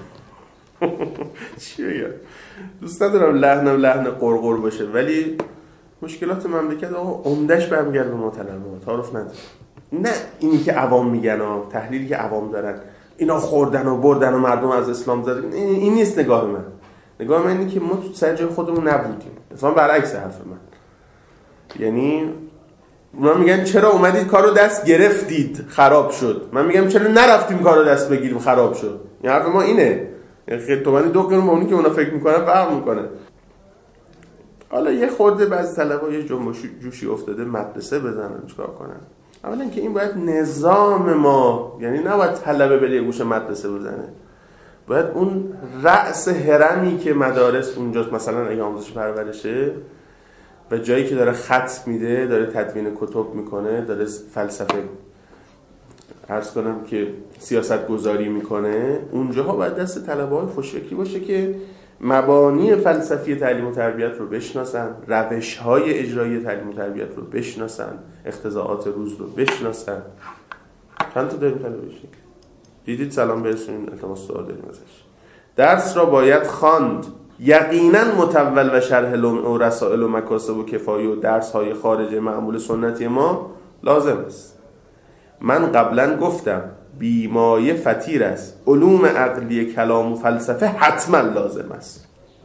چی بگم؟ دوست ندارم لحن قرقر باشه، ولی مشکلات مملکت آقا عمدش برمیگرده به مطلبات، تعارف نداره. نه اینی که عوام میگن تحلیلی که عوام دارن اینا خوردن و بردن و مردم از اسلام زدن، این نیست نگاه من. نگاه من اینه که ما تو سر جای خودمون نبودیم. مثلا برعکس حرف من. یعنی اونا میگن چرا اومدید کارو دست گرفتید خراب شد، من میگم چرا نرفتیم کارو دست بگیریم خراب شد. این حرف ما اینه. خیلی تو من دو قرون با اونی که اونا فکر میکنن فرق میکنه. حالا یه خورده بعضی طلبا یه جنبش جوشی افتاده مدرسه بزنن چیکار کنن؟ اولا اینکه این باید نظام ما، یعنی نباید طلبه بره یه گوشه مدرسه بزنه، باید اون رأس هرمی که مدارس اونجاست، مثلا اگه آموزش پرورشه و جایی که داره خط میده، داره تدوین کتب میکنه، داره فلسفه عرض کنم که سیاست گذاری میکنه، اونجاها باید دست طلبه‌های خوشفکری باشه که مبانی فلسفی تعلیم و تربیت رو بشناسن، روش‌های اجرایی تعلیم و تربیت رو بشناسن، اقتضاعات روز رو بشناسن. چند تا داریم طلبه بشید؟ دیدید سلام برسونین، التماس سوال داریم ازش. درس را باید خواند، یقینا متول و شرح لمع و رسائل و مکاسب و کفایه و درس‌های خارج معمول سنتی ما لازم است. من قبلا گفتم بیمایه فطیر است، علوم عقلی کلام و فلسفه حتما لازم است.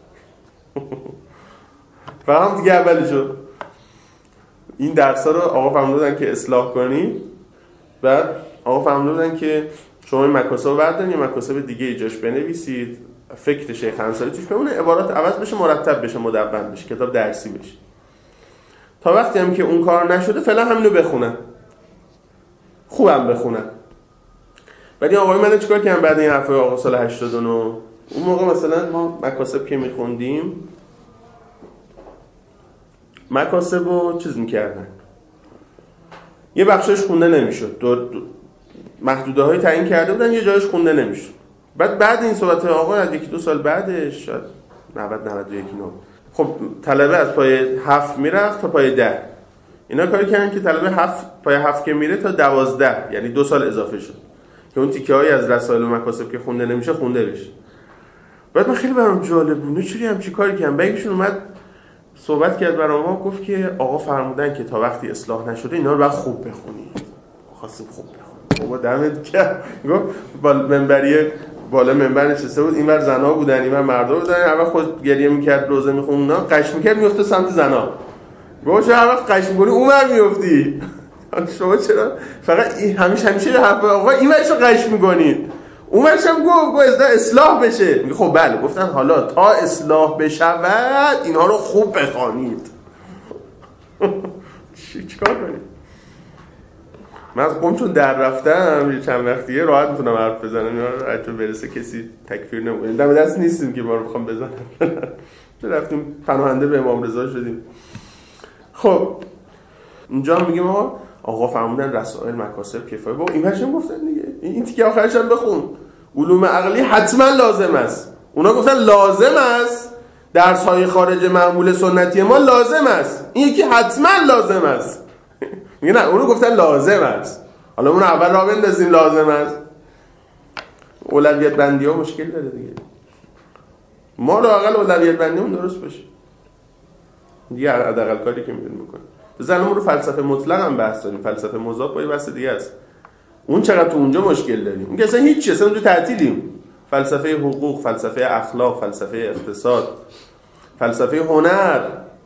فهم دیگه اولشو این درس ها رو آقا فرمودن که اصلاح کنی، بعد آقا فرمودن که شما این مکاسب رو بردارین یه مکاسب دیگه ایجاش بنویسید، فکر شیخ انصاری توش بمونه، عبارات عوض بشه، مرتب بشه، مدون بشه، کتاب درسی بشه. تا وقتی هم که اون کار نشده فعلا همینو بخونن، خوبم بخونن. ولی آقای من چیکار کردن بعد این حرفای آقا سال 89؟ اون موقع مثلا ما مکاسب که میخوندیم، مکاسب رو چیز میکردن، یه بخشش خونده نمیشد، محدوده های تعیین کرده بودن، یه جایش خونده نمیشد. بعد این صحبت آقا از 1-2 سال بعدش، شاید 90-91 خب طلبه از پای 7 میرفت تا پای 10، اینا کاری کردن که طلبه پای 7 که میره تا 12، یعنی 2 سال اضافه شد که اون تیکه های از رسائل و مکاسب که خونده نمیشه خونده بشه. بعد من خیلی برام جالب بود چوری همچی کاری کردن. بعدشون اومد صحبت کرد برام، ما گفت که آقا فرمودن که تا وقتی اصلاح نشده اینا رو باید خوب بخونید. خواستیم خوب بخونیم. بابا دمت گرم. گفت بالا منبر نشسته بود، اینور زنا بودن اینور مردا بودن، اول خود گریه میکرد روزه میخوند، اونا قش میکرد میفته سمت زنا. گفت چرا هر وقت قش میکنی اونور میافتی؟ شما چرا فقط همیشه حرف آقا اینورشو قش میکنید، اونورش هم گفت اصلاح بشه. میگه خب بله. گفتن حالا تا اصلاح بشود اینها رو خوب بخوانید. چیکار کنیم؟ من از قم چون در رفتم چند وقتیه راحت میتونم حرف بزنم، حتی برسه کسی تکفیر نمیکنه، دم دست نیستیم که ما رو بخوام بزنم. رفتیم پناهنده به امام رضا شدیم. خب اینجا میگیم آقا فرمودن رسائل مکاسب کفایه. با این هاشم گفتن دیگه، این تیکه آخرش هم بخون، علوم عقلی حتما لازم است. اونا گفتن لازم است، درس های خارج معمول سنتی ما لازم است، این یکی حتما لازم است. میگه نه، اونو گفتن لازم است، حالا اون اول را بندازیم لازم است. اولویت بندی ها مشکل داره دیگه، ما رو اقل اولویت بندی اون درست باشه دیگه، حداقل کاری که میتونیم بکنیم. بزنم رو فلسفه مطلق هم بحث داریم، فلسفه مضاف با یه بحث دیگه است. اون چقدر تو اونجا مشکل داریم، اون که اصلا هیچ چیز، اصلا اونجا تعطیلیم. فلسفه حقوق، فلسفه اخلاق، فلسفه اقتصاد، فلسفه هنر.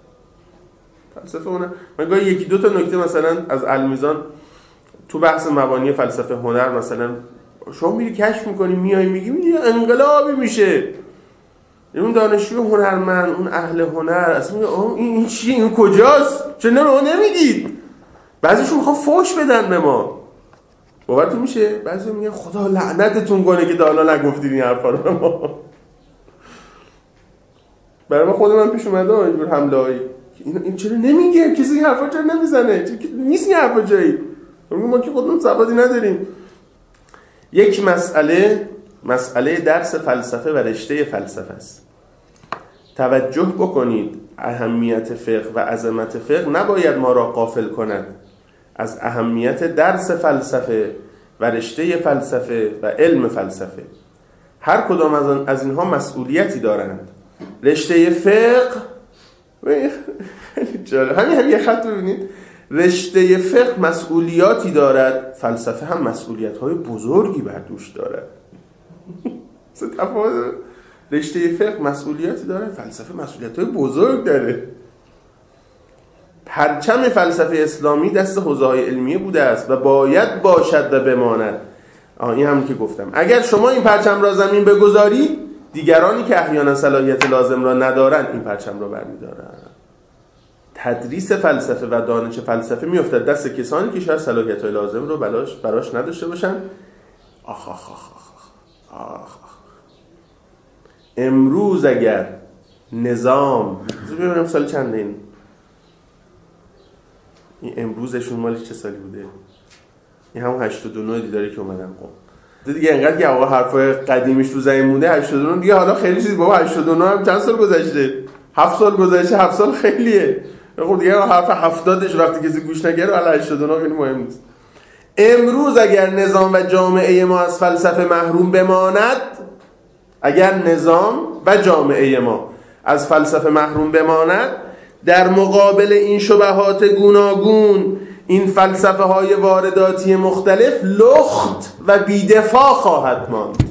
من گاهی 1-2 تا نکته مثلا از المیزان تو بحث مبانی فلسفه هنر مثلا شما میری کشف میکنی، میای میگی انقلابی میشه، اون دانشجو هنرمند، اون اهل هنر اصلا میگه این چیه، این کجاست، چرا نمیگید؟ بعضیشون میخوان فوش بدن به ما، باورتون میشه؟ بعضی میگن خدا لعنتتون کنه که تا حالا نگفتید این حرفا رو به ما. برای من خود من پیش اومده اینجور حمله‌ای، این چرا نمیگه، کسی این حرفا چرا نمیزنه، نیست این حرفا جایی، ما که خودمون سوادی نداریم. یک مسئله درس فلسفه و رشته فلسفه است. توجه بکنید، اهمیت فقه و عظمت فقه نباید ما را غافل کند از اهمیت درس فلسفه و رشته فلسفه و علم فلسفه. هر کدام از اینها مسئولیتی دارند. رشته فقه همین یه خط ببینید، رشته فقه مسئولیاتی دارد، فلسفه هم مسئولیت‌های بزرگی بر دوش دارد. رشته فقه مسئولیاتی داره، فلسفه مسئولیت‌های بزرگ داره. پرچم فلسفه اسلامی دست حوزه‌های علمیه بوده است و باید باشد و بماند. این هم که گفتم، اگر شما این پرچم را زمین بگذارید، دیگرانی که احیانا صلاحیت لازم را ندارند این پرچم را برمی‌دارند. تدریس فلسفه و دانش فلسفه میافتد دست کسانی که شاید صلاحیت‌های لازم رو براش نداشته باشن. امروز اگر نظام، ببینم سال چنده این امروزشون مال چه سالی بوده؟ این همون 89 دیداری که اومدن قم دیگه، انقدر که آقا حرفای قدیمیش تو زمین مونده 89 دیگه، حالا خیلی چیز بابا 89 هم چند سال گذشته؟ 7 سال گذشته، 7 سال خیلیه. خب دیگه حرف 70ش وقتی کسی گوش نگیره، حالا 89 خیلی مهم نیست. امروز اگر نظام و جامعه ما از فلسفه محروم بماند، اگر نظام و جامعه ما از فلسفه محروم بماند، در مقابل این شبهات گوناگون، این فلسفه های وارداتی مختلف لخت و بیدفاع خواهد ماند.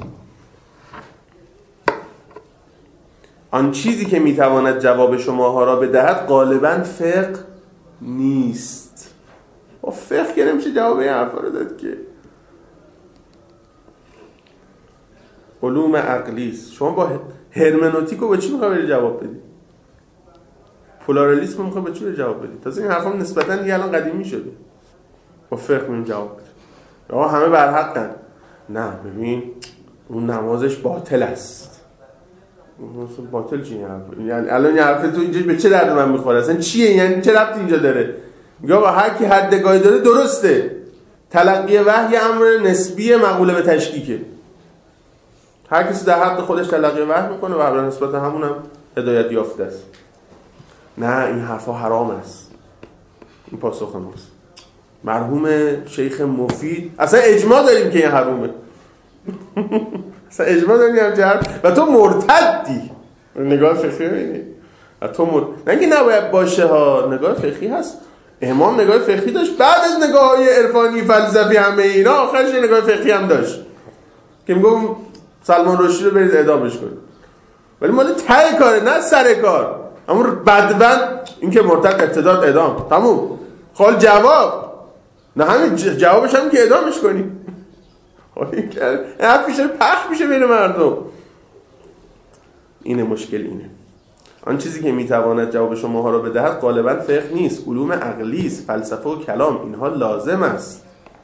آن چیزی که میتواند جواب شماها را بدهد غالباً فقه نیست. با فقه که نمیشه جواب این حرفا رو داد که. علوم عقلی است. شما با هرمنوتیک رو به چی میخوای بری جواب بدی؟ پلارالیسم میخوای به چی بری جواب بدی؟ تازه این حرفا نسبتا دیگه الان قدیمی شده. با فقه میریم جواب بدیم. آقا همه بر حقن. نه ببین اون نمازش باطل است. اون باطل چیه یعنی الان این حرف تو اینجا به چه درد من میخوره؟ اصلا چیه؟ یعنی چه ربطی اینجا داره؟ میگه آقا هر کی حدگاهی داره درسته. تلقی وحی امر نسبی مقوله به تشکیکه. هر کسی در حق خودش تلقی وحی میکنه و به نسبت همونم هدایت یافته است. نه این حرفا حرام است. این پاسخ ماست. مرحوم شیخ مفید اصلا اجماع داریم که این حرومه. اصلا اجماع داریم و تو مرتدی. نگاه فقهی ببینید. نه اینکه نباید باشه ها، نگاه فقهی هست. امام نگاه فقهی داشت، بعد از نگاه‌های عرفانی فلسفی همه اینا آخرش نگاه فقهی هم داشت که میگم سلمان رشدی رو برید اعدامش کنید. ولی مال ته کاره نه سر کار. اما بدبند این که مرتد ارتداد اعدام تموم. خال جواب نه همین جوابش هم که اعدامش کنی. این حرف میشه پخش میشه بین مردم. اینه مشکل اینه. آن چیزی که میتواند جواب شماها را بدهد غالبا فقه نیست، علوم عقلی است، فلسفه و کلام، اینها لازم است.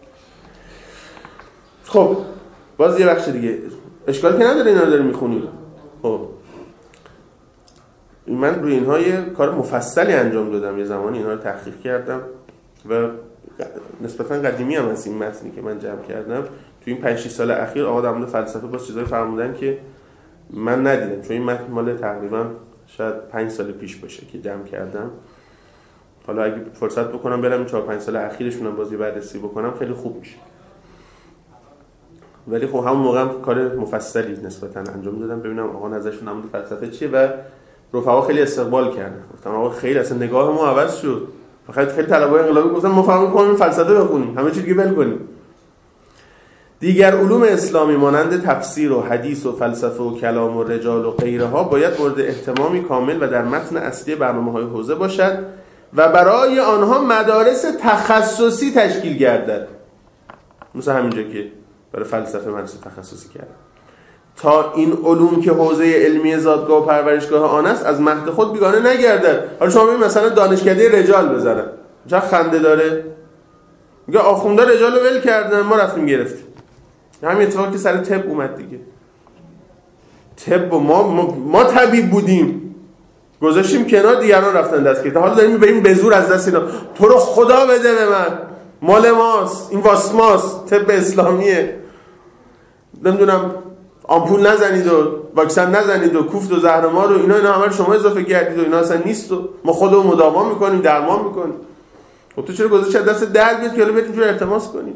خب باز یه بخش دیگه اشکال که نداره اینا رو داری میخونی. خب من روی اینها یه کار مفصلی انجام دادم، یه زمانی اینها رو تحقیق کردم و نسبتا قدیمی هم هست این متنی که من جمع کردم. تو این 5-6 سال اخیر آقا در مورد فلسفه باز چیزایی فرمودن که من ندیدم، چون این متن مال تقریبا شاید 5 سال پیش باشه که جمع کردم. حالا اگه فرصت بکنم برم 4-5 سال اخیرشون هم بازی بررسی بکنم خیلی خوب میشه. ولی خب همون موقع هم کار مفصلی نسبتا انجام دادم ببینم آقا نظرشون در مورد فلسفه چیه و رفقا خیلی استقبال کردن. گفتم آقا خیلی اصلا نگاه ما عوض شد. فقط خیلی طلبای انقلابی گفتن ما فهم می‌کنیم فلسفه بخونیم، همه چی دیگه ول کنیم. دیگر علوم اسلامی مانند تفسیر و حدیث و فلسفه و کلام و رجال و غیرها باید مورد اهتمامی کامل و در متن اصلی برنامه‌های حوزه باشد و برای آنها مدارس تخصصی تشکیل گردد. مثل همینجا که برای فلسفه مدرسه تخصصی کردن تا این علوم که حوزه علمی زادگاه و پرورشگاه آن است از مهد خود بیگانه نگردد. حالا شما ببین مثلا دانشکده رجال بذارن چه خنده داره. میگه آخوندا رجال رو ول کردن ما رفتیم گرفتیم. همین اتفاقی که سر طب اومد دیگه. طب ما طبیب بودیم گذاشتیم کنار، دیگران رفتن دست گرفتن. حالا داریم میبریم به زور از دست اینا. تو رو خدا بده به من، مال ماست، این واسماست، طب اسلامیه. نمیدونم آمپول نزنید و واکسن نزنید و کوفت و زهرمار و اینا همه رو شما اضافه کردید و اینا اصلا نیست و ما خودمون مداوا میکنیم درمان میکنیم. خب تو چرا گذاشتی دست درد بیاد که حالا بهتون جور التماس کنیم؟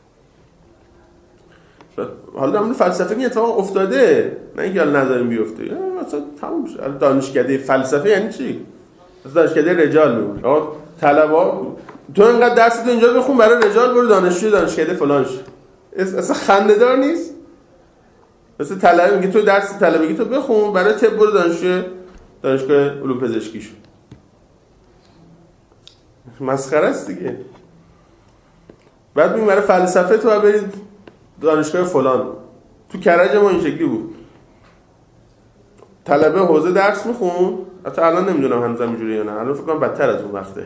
حالا در مورد فلسفه این اتفاق افتاده، نه اینکه حالا نذاریم بیفته. مثلا تموم شد. دانشکده فلسفه یعنی چی؟ مثلا دانشکده رجال میمونه. آقا طلبا تو اینقدر درس تو اینجا بخون برای رجال برو دانشجو دانشکده فلان شو. اصلا خنده‌دار نیست؟ مثلا طلبه میگه تو درس طلبگی تو بخون برای طب برو دانشگاه علوم پزشکی شو. مسخره است دیگه. بعد میگه برای فلسفه تو برید دانشگاه فلان. تو کرج ما این شکلی بود. طلبه حوزه درس میخون، حتی الان نمیدونم هنوز اینجوریه یا نه، الان فکر کنم بدتر از اون وقته.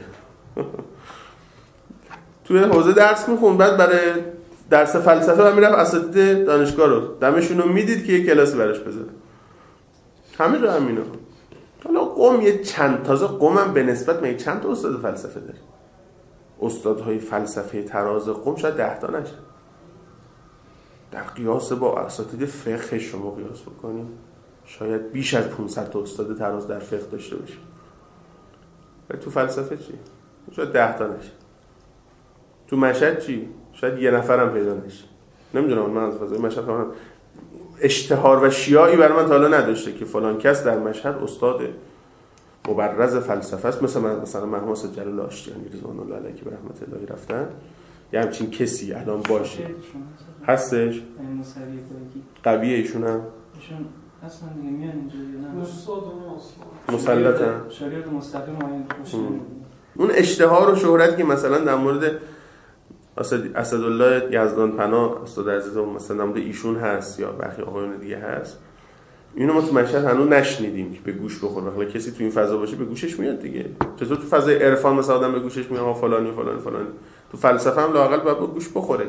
تو حوزه درس میخون، بعد برای درس فلسفه هم میرفت اساتید دانشگاه رو دمشون رو میدید که یه کلاسی براش بذاره. همه جا همینا. حالا قم یه چند تازه قمم به نسبت میگه چند تا استاد فلسفه داره. استادهای فلسفه تراز قم شاید 10 تا نشه. در قیاس با اساتید فقه شما قیاس بکنید شاید بیش از 500 تا استاد تراز در فقه داشته باشه. ولی تو فلسفه چی؟ شاید 10 تا نشه. تو مشهد چی؟ شاید یه نفرم پیدا نشه. نمیدونم من از فضای مشهد خواهم اشتهار و شیاعی برای من تا حالا نداشته که فلان کس در مشهد استاد مبرز فلسفه است. مثلا محمد جلال آشتیانی رضوان الله علیه که به رحمت الهی رفتن، یه همچین کسی الان باشه هستش قویه ایشون هم اصلا دیگه میان اینجوری نه استاد مسلطن شریعت مستقیم آیین باشه. اون اشتهار و شهرتی که مثلا در مورد اسدالله یزدانپناه استاد عزیزم مثلا نمود ایشون هست یا برخی آقایون دیگه هست، اینو ما تو مشهد هنوز نشنیدیم که به گوش بخوره. حالا کسی تو این فضا باشه به گوشش میاد دیگه. چطور تو فضای عرفان مثلا آدم به گوشش میاد فلانی فلانی فلانی، تو فلسفه هم لااقل باید به گوش بخوره.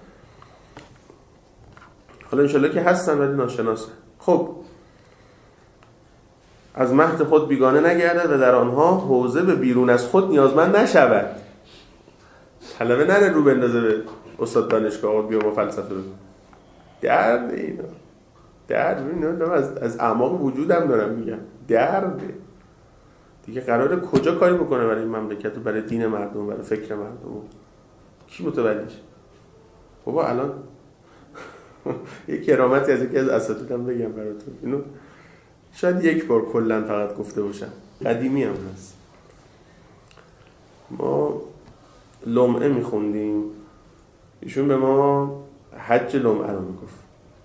حالا انشالله که هستن ولی ناشناسه. خب از مهد خود بیگانه نگردد و در آنها حوزه به بیرون از خود نیازمند نشود. طلبه نره رو بندازه به استاد دانشگاه و بیا ما فلسفه رو درد اینا درد از اعماق وجودم دارم میگم درده دیگه. قراره کجا کاری بکنه برای این مملکت و برای دین مردم، برای فکر مردم؟ کی متولیش؟ بابا الان یک کرامتی از یکی از اساتیدم بگم براتون، اینو شاید یک بار کلا فقط گفته باشم، قدیمی هم هست. ما لمعه میخوندیم، ایشون به ما حج لمعه رو میگفت.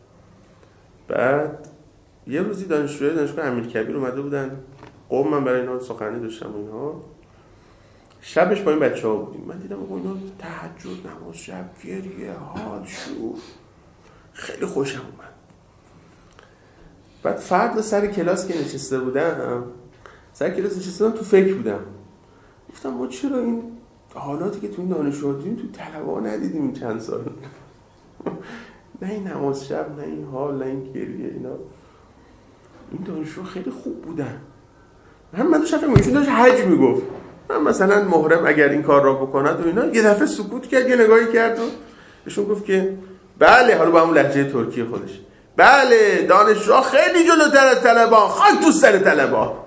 بعد یه روزی دانشجوی دانشگاه امیرکبیر اومده بودن قوم، من برای اینا سخنرانی داشتم و اینها، شبش با این بچه‌ها بودیم. من دیدم اینا تهجد، نماز شب، گریه، حال، شور، خیلی خوشم اومد. بعد فردا سر کلاس که نشسته بودم، تو فکر بودم، گفتم ما چرا این حالاتی که تو این دانشجوها دیدیم تو طلبه‌ها ندیدیم این چند سال؟ نه این نماز شب، نه این حال، نه این گریه، اینا این دانشجوها خیلی خوب بودن. من داشتم فکر می‌کردم داشت حج میگفت، من مثلا محرم اگر این کار را بکند و اینا. یه دفعه سکوت کرد، یه نگاهی کرد و بهشون گفت که بله، حالا با همون لهجه ترکی خودش، بله دانشجوها خیلی جلوتر از طلبه‌ها، خاک تو سر طلبه‌ها.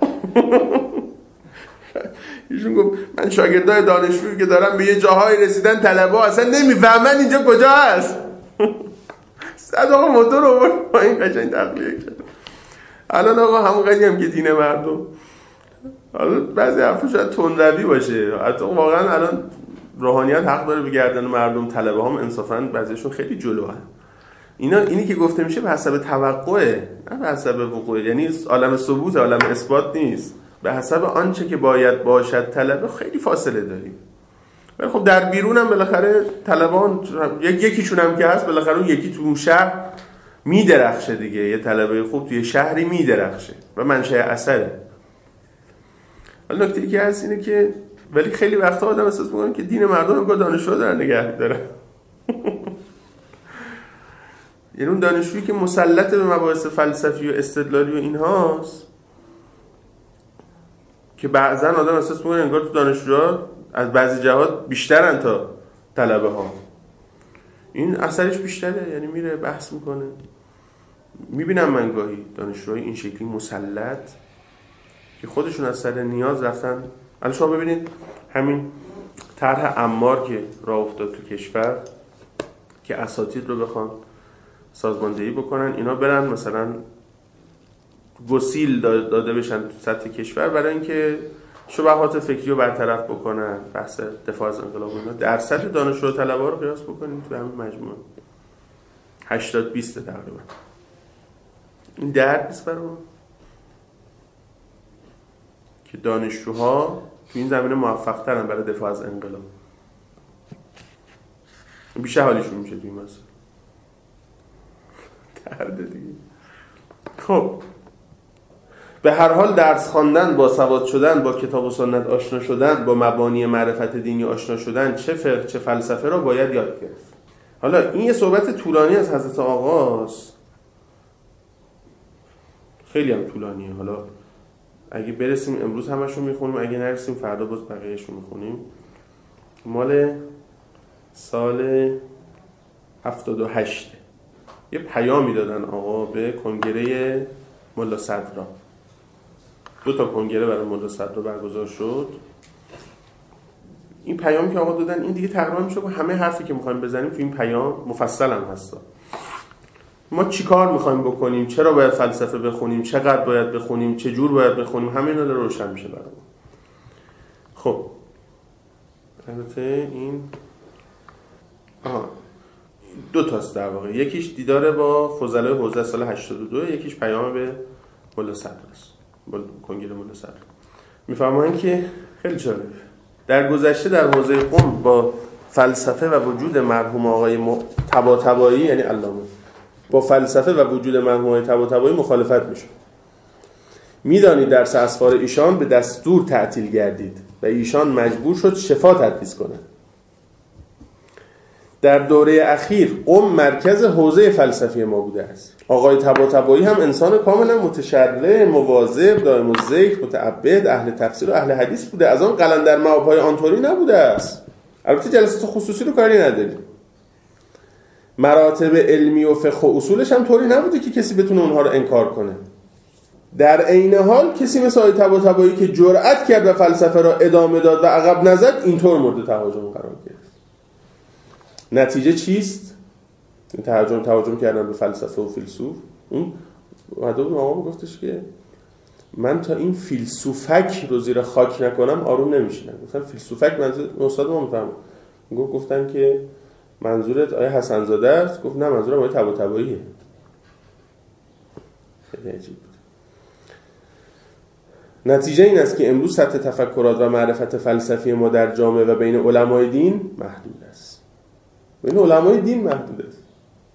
ایشون گفت من شاگردای دانشجویی که دارم به یه جاهای رسیدن، طلبه‌ها اصلا نمیفهمن اینجا کجا هست. صد آقا موتور آورد با این قشنگ تقلیه کرد. الان آقا همون قضیه هم که دین مردم، حالا بعضی حرفا شاید تندروی باشه، حتی واقعا الان روحانیت حق داره به گردن مردم، طلبه هم انصافا بعضیشون خیلی جلو هست. اینی که گفته میشه به حسب توقعه، نه به حسب وقوعه. یعنی عالم ثبوت، عالم اثبات نیست. به حسب آنچه که باید باشد طلبه خیلی فاصله داریم. ولی خب در بیرون هم بالاخره طلبان یکیشون هم که هست، بالاخره اون یکی تو اون شهر میدرخشه دیگه. یه طلبه خوب توی شهری میدرخشه و منشأ اثره. ولی نکته‌ای که هست اینه که ولی خیلی وقتا آدم احساس می‌کنه که دین مردم رو دانشجو دارن نگه می‌دارن. یعنی اون دانشجویی که مسلط به مباحث فلسفی و استدلالی و اینهاست که بعضن آدم احساس می‌کنه انگار تو دانشجوها از بعضی جهات بیشترن تا طلبه ها. این اثرش بیشتره، یعنی میره بحث میکنه. میبینم من گاهی دانشجوهای این شکلی مسلط که خودشون از سر نیاز رفتن. الان شما ببینید همین طرح عمار که راه افتاد تو کشور که اساتید رو بخوان سازماندهی بکنن، اینا برن مثلا گسیل داده بشن تو سطح کشور برای اینکه شبهات فکری رو برطرف بکنن. بحث دفاع از انقلاب اینا در سطح دانشجو و طلبه رو قیاس بکنیم تو همین مجموعه 80-20 تقریبا. این درد نیست برای که دانشجوها تو این زمینه موفق ترن برای دفاع از انقلاب. بیشتر حالیشون میشه تو این مسئله. درد دیگه. خب به هر حال درس خواندن، با سواد شدن، با کتاب و سنت آشنا شدن، با مبانی معرفت دینی آشنا شدن، چه فقه چه فلسفه را باید یاد گرفت. حالا این یه صحبت طولانی از حضرت آقاست، خیلی هم طولانیه. حالا اگه برسیم امروز همشون میخونیم، اگه نرسیم فردا باز بقیه‌شون میخونیم. مال سال 78 یه پیامی دادن آقا به کنگره ملا صدرا. 2 تا کنگره برای ملا صدرا برگزار شد. این پیامی که آقا دادن این دیگه تقریبا میشه که همه حرفی که میخوایم بزنیم تو این پیام مفصل هم هست. ما چی کار میخوایم بکنیم، چرا باید فلسفه بخونیم، چقدر باید بخونیم، چه جور باید بخونیم، همه اینا رو روشن میشه برامون. خب البته این 2 تاست در واقع. یکیش دیدار با فضلای حوزه سال 82، یکیش پیام به ملا صدر است، کنگره ملا صدر. میفهمن که خیلی جالب در گذشته در حوزه قم با فلسفه و وجود مرحوم آقای طباطبایی، یعنی علامه، با فلسفه و وجود مرحوم آقای طباطبایی مخالفت میشه. میدانید درس اسفار ایشان به دستور تعطیل گردید و ایشان مجبور شد شفا تدریس کنند. در دوره اخیر قم مرکز حوزه فلسفی ما بوده است. آقای طباطبایی هم انسان کاملا متشرع، مواظب، دائم الذکر، متعبد، اهل تفسیر و اهل حدیث بوده. از آن قلندر مآب‌های آنطوری نبوده است. البته جلسات خصوصی رو کاری نداریم. مراتب علمی و فقه و اصولش هم طوری نبوده که کسی بتونه اونها رو انکار کنه. در عین حال کسی مثل آقای طباطبایی که جرأت کرد و فلسفه را ادامه داد و عقب نزد، اینطور مورد تهاجم قرار گرفت. نتیجه چیست؟ تهاجم کردن به فلسفه و فیلسوف. اون بعدو به آقا گفتش که من تا این فیلسوفک رو زیر خاک نکنم آروم نمیشینم. گفتم فیلسوفک منظور استاد ما میفهمه. گفتم که منظورت آیه حسن زاده است؟ گفت نه، منظورم آیه طباطباییه. خیلی عجیب بود. نتیجه این است که امروز سطح تفکرات و معرفت فلسفی ما در جامعه و بین علمای دین محدود است. بین علمای دین محدود است.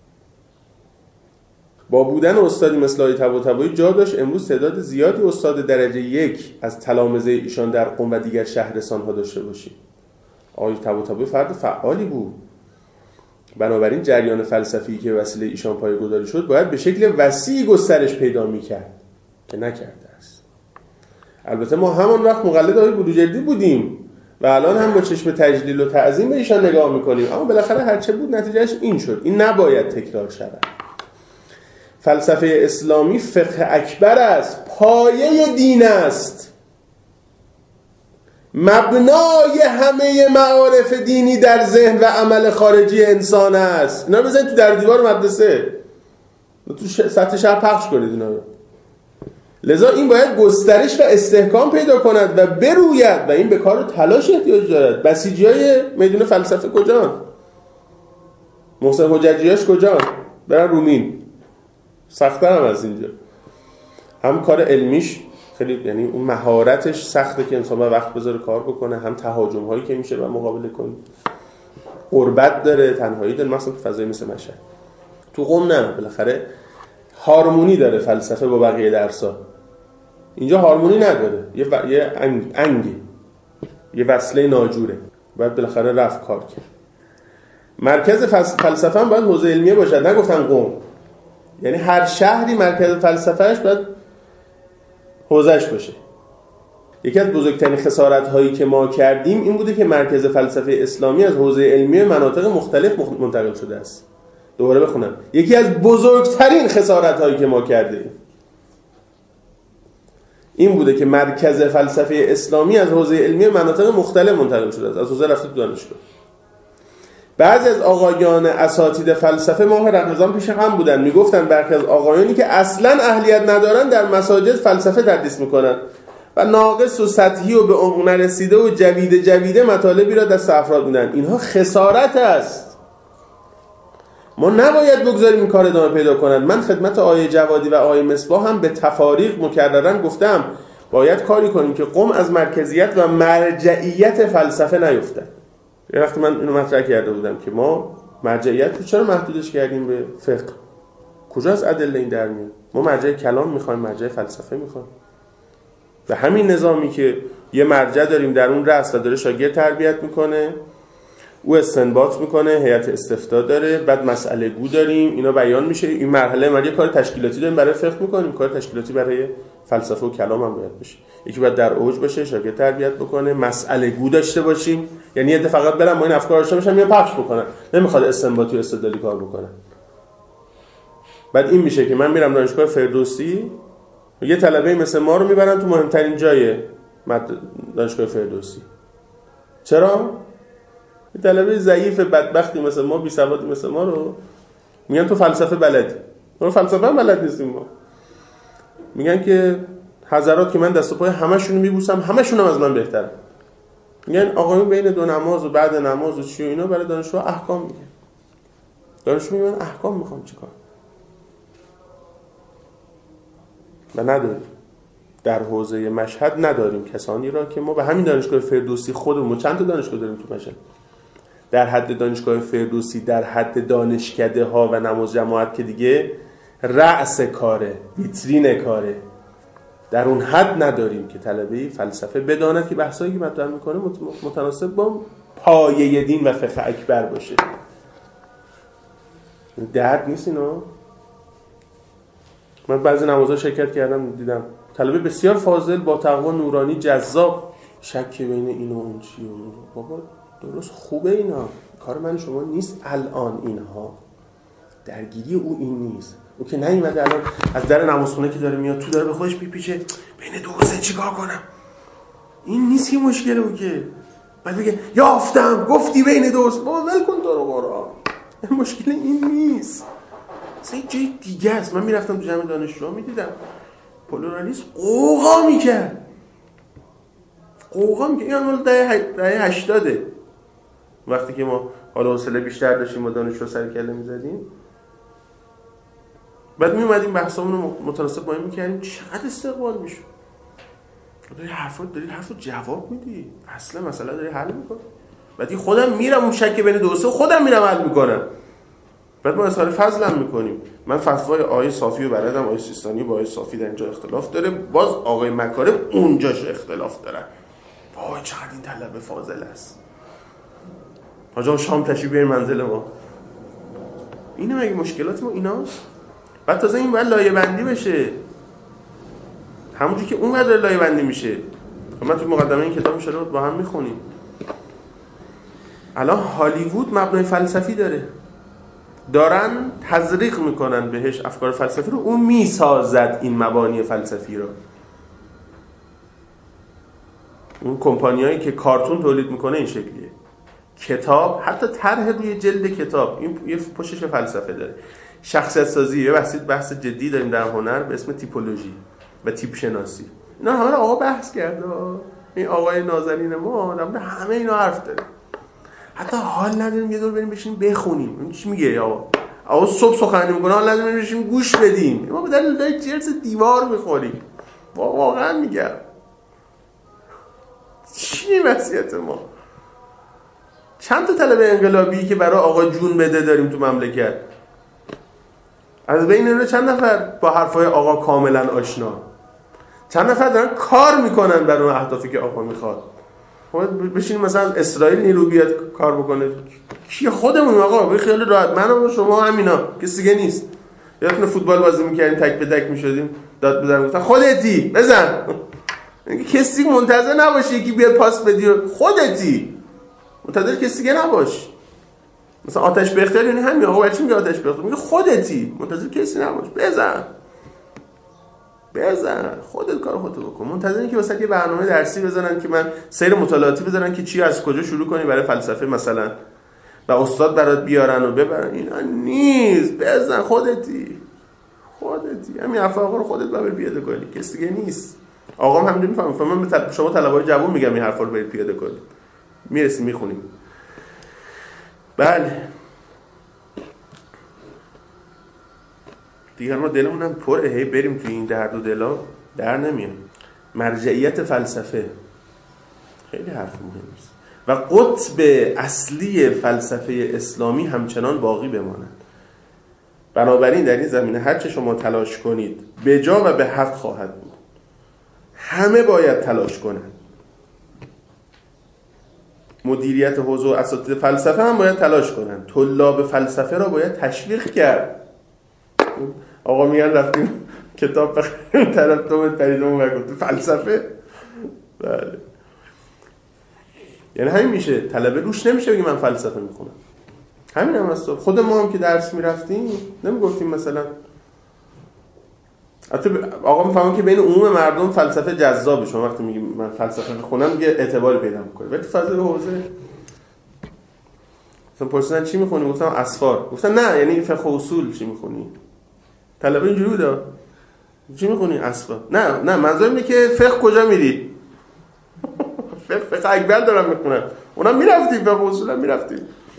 با بودن استادی مثل آقای طباطبایی جا داشت امروز تعداد زیادی استاد درجه 1 از تلامذه ایشان در قم و دیگر شهرستان‌ها داشته باشیم. آقای طباطبایی فرد فعالی بود. بنابراین جریان فلسفی که وسیله ایشان پایه‌گذاری شد باید به شکل وسیع گسترش پیدا می‌کرد که نکرده است. البته ما همان وقت مقلد آقای بروجردی بودیم و الان هم با چشم تجلیل و تعظیم به ایشان نگاه می‌کنیم، اما بالاخره هرچه بود نتیجهش این شد. این نباید تکرار شود. فلسفه اسلامی فقه اکبر است، پایه دین است، مبنای همه معارف دینی در ذهن و عمل خارجی انسان است. اینا بزنید تو در دیوار مدرسه، تو سطح شهر پخش کنید اینا. لذا این باید گسترش و استحکام پیدا کند و بروید و این به کار و تلاش احتیاج دارد. بسیجیای میدون فلسفه کجان؟ محسن حججیاش کجان؟ برن رومین. سخت‌تر هم از اینجا. هم کار علمیش خیلی، یعنی اون مهارتش سخته که انسان باید وقت بذاره کار بکنه، هم تهاجم هایی که میشه باید مقابله کنه. غربت داره، تنهایی داره، مثلا تو فضایی مثل مشهد. تو قم نه، بالاخره هارمونی داره فلسفه با بقیه درس‌ها. اینجا هارمونی نداره، یه انگی، یه وصله ناجوره، باید بالاخره رفت کار کرد. مرکز فلسفه هم باید حوزه علمیه باشد، نگفتم قم. یعنی هر شهری مرکز فلسفهش باید حوزهش باشه. یکی از بزرگترین خسارت‌هایی که ما کردیم این بوده که مرکز فلسفه اسلامی از حوزه علمی مناطق مختلف منتقل شده است. دوباره بخونم، یکی از بزرگترین خسارت‌هایی که ما کردیم این بوده که مرکز فلسفه اسلامی از حوزه علمی مناطق مختلف منتقل شده است. از حوزه رفته تو دانشگاه. بعضی از آقایان اساتید فلسفه ماه رمضان پیش هم بودن، میگفتن برخی از آقایانی که اصلا اهلیت ندارن در مساجد فلسفه تدریس میکنن و ناقص و سطحی و به عمق نرسیده و جویده مطالبی را دست افراد میدن. اینها خسارت است. ما نباید بگذاریم این کار ادامه پیدا کند. من خدمت آقای جوادی و آقای مصباح هم به تفاریق مکررن گفتم باید کاری کنیم که قم از مرکزیت و مرجعیت فلسفه نیفتد. یه وقت من اینو مطرح کرده بودم که ما مرجعیت رو چرا محدودش کردیم به فقه؟ کجا از ادله این در میاد؟ ما مرجع کلام میخوایم، مرجع فلسفه میخوایم. و همین نظامی که یه مرجع داریم در اون رأس و داره شاگرد تربیت میکنه، او استنباط میکنه، هیئت استفتاء داره، بعد مسئله گو داریم، اینا بیان میشه. این مرحله ما یه کار تشکیلاتی داریم برای فقه میکنیم، کار تشکیلاتی برای فلسفه و کلام هم باید بشه. یکی باید در اوج باشه، شاگرد تربیت بکنه، مسئله گو داشته باشیم، یعنی یه فقط برن با این افکار آشنا بشن یا پخش بکنن، نمیخواد استنباطی و استدلالی کار بکنن. بعد این میشه که من میرم دانشگاه فردوسی، یه طلبه مثل ما رو میبرن تو مهمترین جای دانشگاه فردوسی. چرا؟ یه طلبه ضعیف بدبختی مثل ما، بی سوادی مثل ما رو میگن تو فلسفه بلدی. ما فلسفه هم بلد نیستیم. ما میگن که حضرات که من دست و پای همشون رو میبوسم، همشون هم از من بهترن. میگن آقایون بین دو نماز و بعد نماز و چی و اینا برای دانشجو احکام میگن. دانشجو میگن احکام میخوام چیکار؟ و نداریم. در حوزه مشهد نداریم کسانی را که ما به همین دانشگاه فردوسی خودمون چند تا دانشگاه داریم تو مشهد. در حد دانشگاه فردوسی، در حد دانشکده ها و نماز جماعت که دیگه رأس کاره، ویترین کاره، در اون حد نداریم که طلبه فلسفه بداند که بحثایی که مطرح میکنه متناسب با پایه دین و فقه اکبر باشه. درد نیست اینا. من بعضی نمازها شرکت کردم، دیدم طلبه بسیار فاضل با تقوا نورانی جذاب، شک بین این و اون چیه. بابا درست خوبه اینا، کار من شما نیست الان. اینها درگیری او این نیست. او که نیومده الان از در نمازخونه که داره میاد تو داره به خودش میپیچه بین دو سه چیکار کنم. این نیست که مشکله. او که بعد بگه یافتم گفتی بین دو سه، بابا ول کن تو رو قرآن. مشکل این نیست، اصلا جای دیگه است. من میرفتم تو جمع دانشجوها میدیدم پلورالیسم قوقا میکرد. این مال دهه 80، وقتی که ما حالا حوصله بیشتر داشتیم با دانشجو سر کله میزدیم، بعد میومدیم بحثامون رو متناسب با این میکردیم، چقدر استقبال میشد. داری حرفو جواب میدی، اصلا مسئله داری حل میکنی. بعد خودم میرم اون شک بین دو سه خودم میرم حل میکنم. بعد ما اظهار فضلم میکنیم. من فتوای آقای صافی رو بلدم، آقای سیستانی با آقای صافی در اینجا اختلاف داره، باز آقای مکارم اونجاش اختلاف داره. وای چقدر این طلبه فاضل است. حاجا شام تشریف بیارین منزل ما. اینه مگه مشکلات ما ایناست؟ بعد تازه این باید لایه بندی بشه، همونجوری که اون قدر لایه بندی میشه. من تو مقدمه این کتاب میشه با هم میخونیم. الان هالیوود مبنای فلسفی دارن تزریق میکنن بهش افکار فلسفی رو، اون میسازد این مبانی فلسفی رو. اون کمپانیایی که کارتون تولید میکنه این شکلیه. کتاب، حتی طرح روی جلد کتاب این یه پشتش فلسفه داره. شخصیت سازی، یه بحث جدی داریم در هنر به اسم تیپولوژی و تیپ شناسی. اینا همه رو آقا بحث کرده. این آقای نازنین ما همه اینا حرف داره. حتی حال نداریم یه دور بریم بشینیم بخونیم. این چی میگه آقا صبح سخنرانی میکنه، حال نداریم بشینیم گوش بدیم. ما به دلیل جرس دیوار میخوریم. واقعا میگم چی وضعیت ما؟ چند تا طلبه انقلابی که برای آقا جون بده داریم تو مملکت؟ از بین اینا چند نفر با حرفای آقا کاملا آشنا؟ چند نفر دارن کار میکنن برای اون اهدافی که آقا میخواد؟ بشینیم مثلا از اسرائیل نیرو بیاد کار بکنه، کی؟ خودمون آقا. به خیال راحت من و شما همینا، کسی دیگه نیست. یادتونه فوتبال بازی میکردیم تک به تک میشدیم، داد بزنم گفتن خودتی بزن. کسی منتظر نباشه یکی بیاد پاس بدی، خودتی منتظر کسی دیگه نباش. مثلا آتش به اختیار یعنی همین. آقا بچه میگه آتش به اختیار، میگه خودتی منتظر کسی نباش، بزن خودت کار خودت بکن. منتظر اینکه واسه یه برنامه درسی بزنن که من سیر مطالعاتی بزنن که چی از کجا شروع کنی برای فلسفه مثلا و استاد برات بیارن و ببرن. اینا نیست. بزن خودتی همین افاقا رو خودت باید پیاده کنی، کسی دیگه نیست. آقا هم همینجوری میفهمم. من به شما طلبه‌های جوان میگم این حرفا رو برید پیاده کنید. میرسیم میخونیم. بله دیگه ما دلمون هم پره، هی بریم توی این درد و دلا در نمیاد. مرجعیت فلسفه خیلی حرف مهمی است و قطب اصلی فلسفه اسلامی همچنان باقی بماند. بنابراین در این زمینه هر چه شما تلاش کنید به جا و به حق خواهد بود. همه باید تلاش کنند. مدیریت حوزه و اساتید فلسفه هم باید تلاش کنند. طلاب فلسفه را باید تشویق کرد. آقا میگن رفتیم کتاب بخریم، طرف دومت پریدمون و گفت فلسفه. بله یعنی همین میشه. طلبه روش نمیشه بگی من فلسفه میخونم. همین هم هست. خود ما هم که درس میرفتیم نمیگفتیم مثلا آقا میفهمم که بین عموم مردم فلسفه جذابه. شما وقتی میگی من فلسفه میخونم دیگه اعتباری پیدا میکنه. ولی فضای حوزه مثلا پرسیدن چی میخونی؟ گفتم اسفار. گفتن نه یعنی فقه و اصول چی میخونی؟ طلبه اینجوری بوده چی میخونی؟ اسفار. نه منظورم اینه که فقه کجا میری؟ فقه اکبر دارم میخونم. اونم میرفتیم فقه و اصول هم میرفتیم.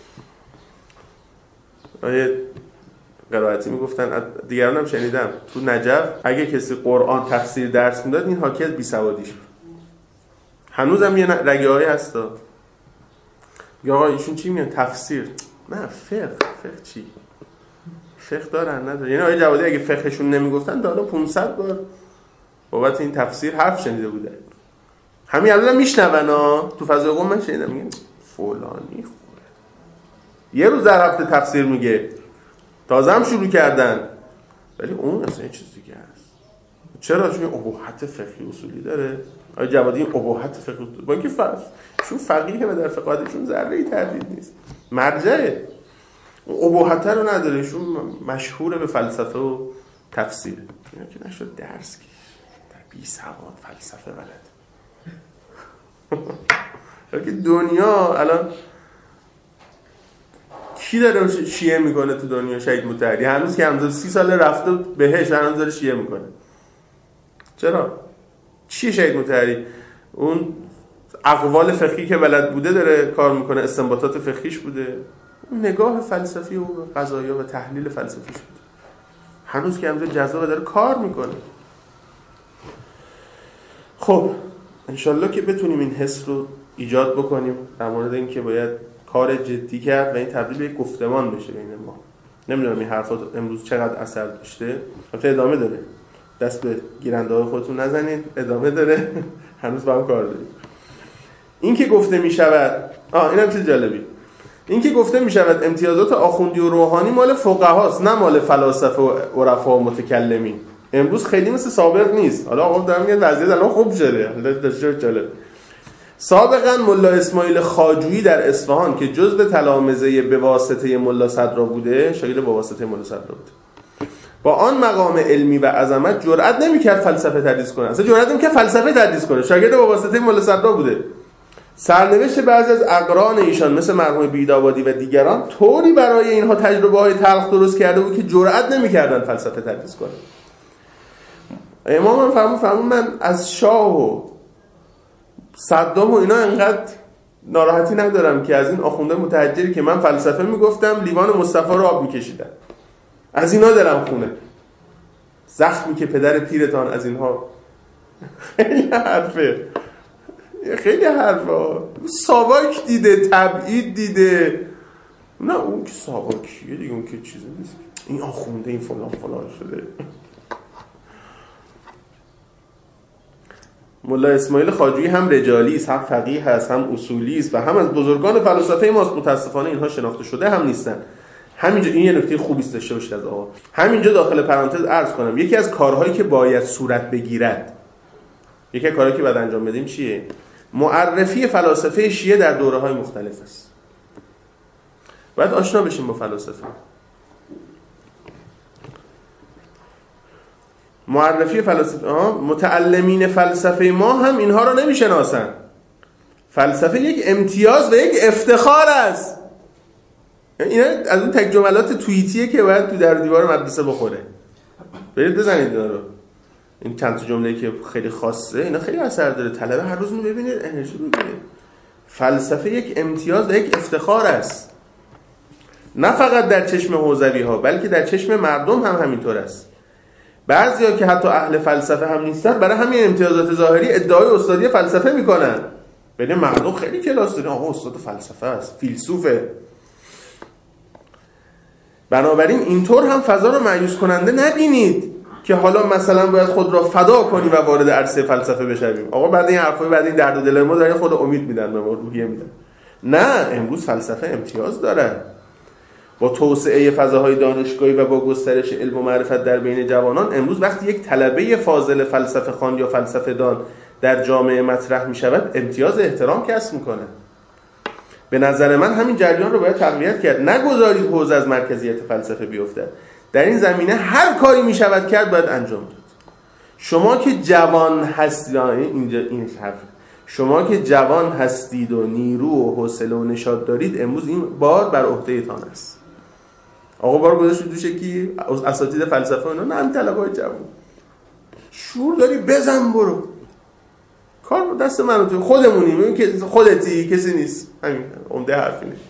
آیه قرائتی میگفتن، دیگران هم شنیدم تو نجف اگه کسی قرآن تفسیر درس میداد این حاکی از بیسوادیش بود. هنوزم یه رگه‌ای هستا. یا آقا ایشون چی میگن تفسیر؟ نه فقه چی؟ فقه دارن نداره. یعنی آقای جوادی اگه فقهشون نمیگفتن تا حالا 500 بار بابت این تفسیر حرف شنیده بودن. همین الان میشنون تو فضای قم من شنیدم میگن فلانی خوبه، یه روز در هفته تفسیر میگه، تازه هم شروع کردن، ولی اون اصلا یه چیز دیگه است. چرا؟ چون اباحت فقهی اصولی داره. آقای جوادی این اباحت فقهی با اینکه چون فقیه و در فقهشون ذره‌ای تردید نیست، مرجعه، اون اباحت رو نداره، ایشون مشهوره به فلسفه و تفسیر. اینا که نشد درس کش در بی سواد فلسفه بلد. که دنیا الان کی داره شیعه میکنه تو دنیا؟ شهید مطهری هنوز که همزاد 30 سال رفته بهش هنوز داره شیعه میکنه. چرا؟ چیه شهید مطهری؟ اون اقوال فقهی که بلد بوده داره کار میکنه، استنباطات فقهیش بوده، نگاه فلسفی و قضایا و تحلیل فلسفیش بوده، هنوز که همزاد جذاب داره کار میکنه. خب انشالله که بتونیم این حس رو ایجاد بکنیم در مورد این که باید کار جدی کرد و این تبدیل به یک گفتمان بشه بین ما. نمیدونم این حرفات امروز چقدر اثر داشته، البته ادامه داره، دست به گیرنده های خودتون نزنید، ادامه داره. هنوز با هم کار داریم. این که گفته می شود اینم چیز جالبی، این که گفته می شود امتیازات آخوندی و روحانی مال فقهاست نه مال فلاسفه و عرفا و متکلمین، امروز خیلی مثل سابق نیست. حالا آقا دارم میگم وضعیت الان خوب شده. داشته جالب. سابقا ملا اسماعیل خواجویی در اصفهان که جزء تلامذه به واسطه ملا صدرا بوده، شاگرد با واسطه ملا صدرا بوده، با آن مقام علمی و عظمت جرئت نمی‌کرد فلسفه تدریس کنه. اصلا جرئت نمی‌کرد فلسفه تدریس کنه. شاگرد با واسطه ملا صدرا بوده. سرنوشت بعضی از اقران ایشان مثل مرحوم بیداوادی و دیگران طوری برای اینها تجربه‌های تلخ درست کرده بود که جرئت نمی‌کردن فلسفه تدریس کنه. امام فرمود من از شاه و صدام و اینا انقدر ناراحتی ندارم که از این آخونده متحجری که من فلسفه میگفتم لیوان مصطفی رو آب میکشیدن، از اینا دلم خونه. زخمی که پدر پیرتان از اینها. خیلی حرفه، خیلی حرفه. ساواک دیده، تبعید دیده، نه اون که ساواکیه دیگه، اون که چیزی نیست، این آخونده این فلان شده. ملا اسماعیل خواجویی هم رجالی است، هم فقیه هست، هم اصولی است و هم از بزرگان فلسفه ماست. متاسفانه اینها شناخته شده هم نیستن. همینجا این یه نکته خوبی است داشته باشید از آقا. همینجا داخل پرانتز عرض کنم یکی از کارهایی که باید صورت بگیرد، یکی از کارهایی که باید انجام بدیم چیه؟ معرفی فلاسفه شیعه در دوره‌های مختلف است. باید آشنا بشیم با فلاسفه. معرفی فلسفه متعلمین فلسفه ما هم اینها رو نمیشناسن. فلسفه یک امتیاز و یک افتخار است. اینا از اون تک جملات توییتیه که باید تو در دیوار مدرسه بخوره. برید بزنید اینا رو. این چند تا جمله‌ای که خیلی خاصه اینا خیلی اثر داره. طلبه هر روز اینو ببینید، انرژی بگیره. فلسفه یک امتیاز و یک افتخار است. نه فقط در چشم حوزوی‌ها بلکه در چشم مردم هم همینطور است. بعضیا که حتی اهل فلسفه هم نیستن برای همین امتیازات ظاهری ادعای استادی فلسفه میکنن. ببین مردم خیلی کلاس داره، آقا استاد فلسفه است، فیلسوفه. بنابراین اینطور هم فضا رو مایوس کننده نبینید که حالا مثلا باید خود را فدا کنی و وارد عرصه فلسفه بشویم. آقا بعد این حرفای بعد این درد و دل ما دارن خود امید میدن به ما، روحیه میدن. نه، امروز فلسفه امتیاز داره. با توسعه فضاهای دانشگاهی و با گسترش علم و معرفت در بین جوانان، امروز وقتی یک طلبه فاضل فلسفه خوان یا فلسفه دان در جامعه مطرح می شود، امتیاز احترام کسب میکنه. به نظر من همین جریان رو باید تقویت کرد. نگذارید حوزه از مرکزیت فلسفه بیفتد. در این زمینه هر کاری می شود کرد باید انجام داد. شما که جوان هستید، اینجا این حرف، شما که جوان هستید و نیرو و حوصله و نشاط دارید، امروز این بار بر عهده تان است. آقا بار گذاشت دوش کی؟ اساتید فلسفه اینا، نه همین طلبه‌های جوان. شور داری بزن برو. کار دست من و تو خودمونیم، این که خودتی کسی نیست. همین عمده حرف اینه.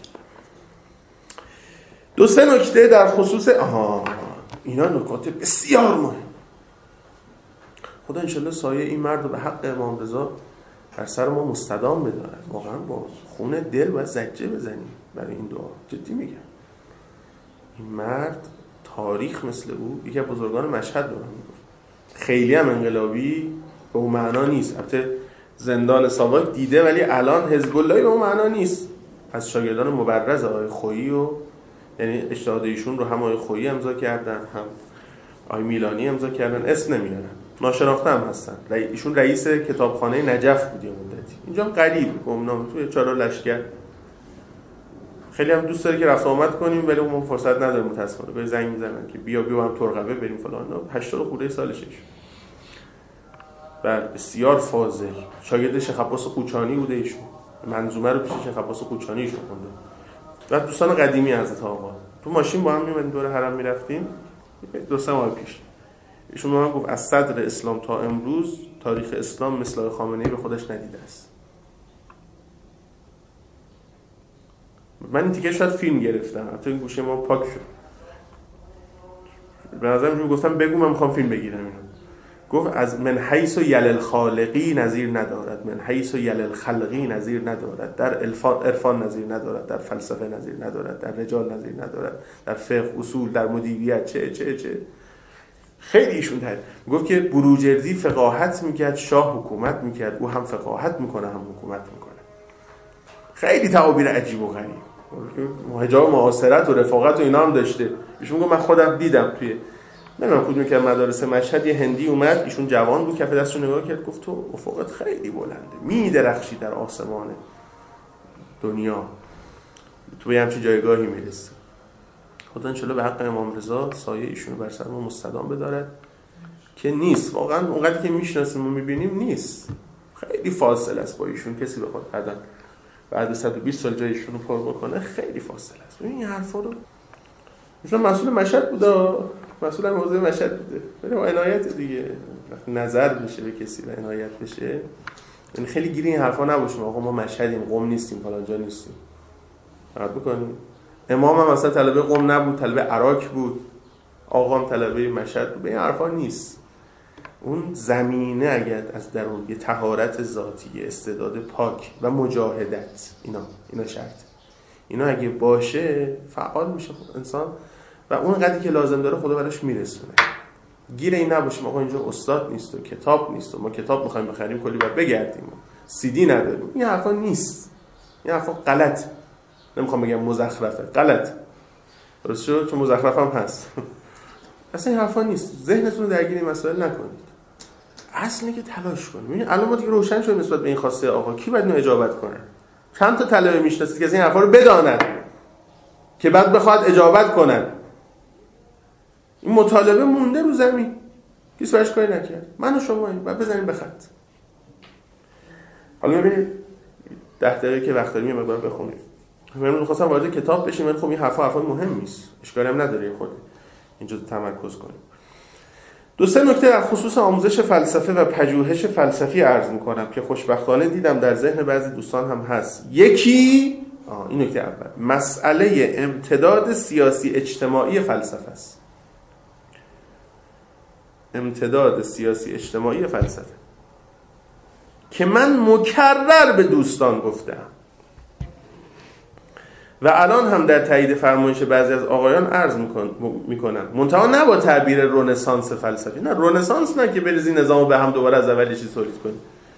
دو سه نکته در خصوص اینا نکات بسیار مهم. خدا انشالله سایه این مرد رو به حق امام رضا بر سر ما مستدام بدارد. واقعا با خون دل باید زجه بزنیم برای این دعا، جدی میگم. این مرد تاریخ مثل او، یکی از بزرگان مشهد رو میگفت، خیلی هم انقلابی به اون معنا نیست. البته زندان ساواک دیده، ولی الان حزب اللهی به اون معنا نیست. از شاگردان مبرز آقای خویی و یعنی اجتهاد ایشون رو هم آقای خویی امضا کردن، هم آقای میلانی امضا کردن، اسم نمیارن، ناشناخته هم هستن. ایشون رئیس کتابخانه نجف بود یه مدتی. اینجا غریب گمنام توی چهار لشکر. خیلی هم دوست داره که رفت آمد کنیم، ولی اون فرصت نداره متأسفانه. به زنگ میزنن که بیا هم ترقبه بریم فلان. 80 خورده سالشه. بسیار فاضل. شاگرد شیخ عباس قوچانی بوده ایشون. منظومه رو پیش شیخ عباس قوچانی ایشون خونده. و دوستان قدیمی حضرت آقا تو ماشین با هم میومدیم دور حرم میرفتیم 2-3 ماه پیش. ایشون به من گفت از صدر اسلام تا امروز تاریخ اسلام مثل آقای خامنه‌ای به خودش ندیده است. من این تیکه شاید فیلم گرفتم، حتی این گوشه ما پاک شد. به نظرم گفتم بگو من میخوام فیلم بگیرم. اینو گفت از من حیث یل الخالقی نظیر ندارد، من حیث یل الخلقی نظیر ندارد، در عرفان نظیر ندارد، در فلسفه نظیر ندارد، در رجال نظیر ندارد، در فقه اصول، در مدیریت چه خیلی ایشون گفت که بروجردی فقاهت میکرد، شاه حکومت میکرد، او هم فقاهت میکنه هم حکومت میکنه. خیلی تعابیر عجیب و غریب. حجاب معاصرت و رفاقت و اینا هم داشته. ایشون گفت من خودم دیدم توی نمیدونم کدوم که مدارس مشهد یه هندی اومد، ایشون جوان بود، کف دستش نگاه کرد، گفت تو افقت خیلی بلنده، میدرخشی در آسمان دنیا، تو به همچین جایگاهی میرسی. خدا انشالله به حق امام رضا سایه ایشونو بر سر ما مستدام بدارد که نیست. واقعا اونقدر که میشناسیم و میبینیم نیست، خیلی فاصله است با ایشون. کسی بخواد بعد 120 سال جای ایشونو پر بکنه خیلی فاصله است. این حرفا رو ایشون مسئول مشهد بوده، مسئول موضوع مشهد بوده، ولی عنایت دیگه وقتی نظر بشه به کسی و عنایت بشه، یعنی خیلی گیری این حرفا نباشیم آقا ما مشهدیم، قم نیستیم، فلان جا نیستیم. فرق بکنیم. امام هم اصلا طلبه قم نبود، طلبه عراق بود، آقا هم طلبه مشهد بود. به این حرفا نیست. اون زمینه اگر از درون یه طهارت ذاتی، استعداد پاک و مجاهدت، اینا شرط، اینا اگه باشه فعال میشه انسان و اون قدری که لازم داره خدا براش میرسونه. گیر این نباشیم آقا اینجا استاد نیست و کتاب نیست و ما کتاب میخوایم بخریم کلی باید بگردیم و CD نداریم. این حرفا نیست. این حرفا غلط. نمیخوام بگم مزخرفه، غلط. درست شد؟ چون مزخرف هم هست. اصلا این حرفا نیست. ذهنتون رو درگیر این مسائل نکنید. اصل اینه که تلاش کنید. ببین الان ما دیگه روشن شد نسبت به این خواسته آقا کی باید اینو اجابت کنه. چند تا طلبه میشناسید که از این حرفا رو بدانند که بعد بخواد اجابت کنن. این مطالبه مونده رو زمین، کسی براش کاری نکرد. من و شما این بعد بزنیم به خط. حالا ببینید 10 دقیقه که وقت داریم یه مقدار بخونیم. من می‌خواستم وارد کتاب بشیم، ولی خب این حرفا مهم نیست، اشکالی هم نداره خود اینجا تمرکز کنیم. 2-3 نکته در خصوص آموزش فلسفه و پژوهش فلسفی عرض می‌کنم که خوشبختانه دیدم در ذهن بعضی دوستان هم هست. یکی این نکته اول مسئله امتداد سیاسی اجتماعی فلسفه است. امتداد سیاسی اجتماعی فلسفه که من مکرر به دوستان گفتم و الان هم در تایید فرمایش بعضی از آقایان عرض میکنم، منتها نه با تعبیر رنسانس فلسفی، نه رنسانس، نه که بریزی نظامو به هم دوباره از اول چیز تولید کنیم،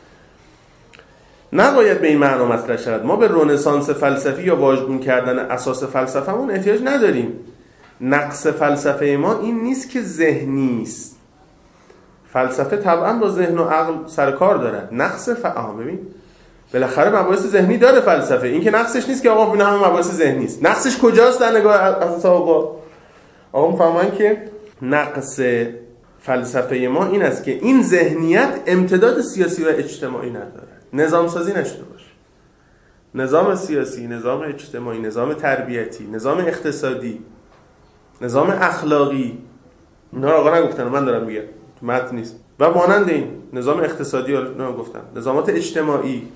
نباید به این معنا مطرح شود. ما به رنسانس فلسفی یا واژگون کردن اساس فلسفه‌مون احتیاج نداریم. نقص فلسفه ما این نیست که ذهنی است. فلسفه طبعا با ذهن و عقل سر کار داره. نقص ببین بالاخره مباحث ذهنی داره فلسفه. این که نقصش نیست که آقا اینا همه مباحث ذهنی است. نقصش کجاست در نگاه از آقا میفهمن که نقص فلسفه ما این است که این ذهنیت امتداد سیاسی و اجتماعی نداره، نظام سازی نشده باشه. نظام سیاسی، نظام اجتماعی، نظام تربیتی، نظام اقتصادی، نظام اخلاقی، اینا رو آقا نگفتن، من دارم میگم، تو متن نیست. و مانند این نظام اقتصادی رو گفتم، نظامات اجتماعی،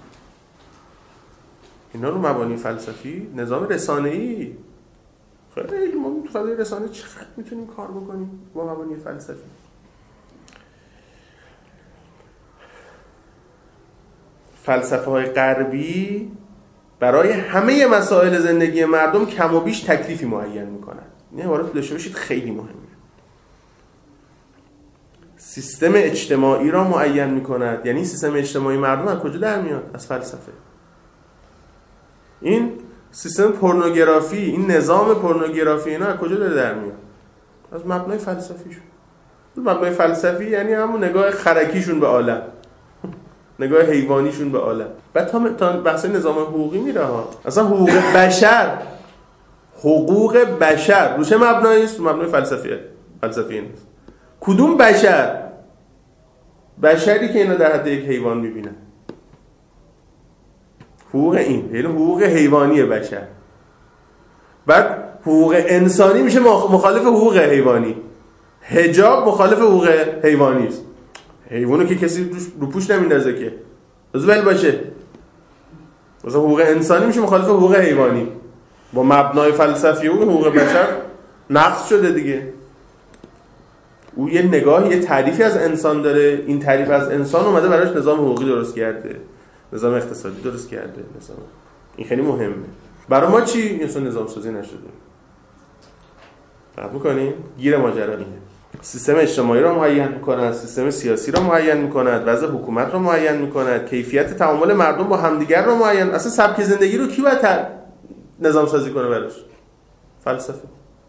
اینا رو مبانی فلسفی، نظام رسانه‌ای، خیلی ما تو فضای رسانه چقدر میتونیم کار بکنیم با مبانی فلسفی. فلسفه های غربی برای همه مسائل زندگی مردم کم و بیش تکلیفی معین میکنن. این عبارت داشته باشید، خیلی مهمه. سیستم اجتماعی را معین میکند. یعنی سیستم اجتماعی مردم از کجا در میاد؟ از فلسفه. این سیستم پورنوگرافی، این نظام پورنوگرافی اینا از کجا داره در میاد؟ از مبنای فلسفیشون. مبنای فلسفی یعنی همون نگاه خرکیشون به عالم، نگاه حیوانیشون به عالم. بعد تا بحث نظام حقوقی میره ها. اصلا حقوق بشر روش مبنایی است؟ مبنای فلسفی نیست. کدوم بشر؟ بشری که اینا در حد یک حیوان میبینن. حقوق این یعنی حقوق حیوانی بشر. بعد حقوق انسانی میشه مخالف حقوق حیوانی. حجاب مخالف حقوق حیوانی است. حیوانو که کسی رو پوش نمیندازه که ول باشه. مثلا حقوق انسانی میشه مخالف حقوق حیوانی. با مبنای فلسفی و حقوق بشر نقض شده دیگه. او یه نگاه، یه تعریفی از انسان داره. این تعریف از انسان اومده براش نظام حقوقی درست کرده، نظام اقتصادی درست کرده. این خیلی مهمه. برای ما چی؟ این اصلا نظام سازی نشده. فهم می‌کنین؟ گیر ماجرا اینه. سیستم اجتماعی را معین می‌کند، سیستم سیاسی را معین می‌کند، وضع حکومت را معین می‌کند، کیفیت تعامل مردم با همدیگر را معین. اصلا سبک زندگی رو کی باید نظام سازی کنه براش؟ فلسفه.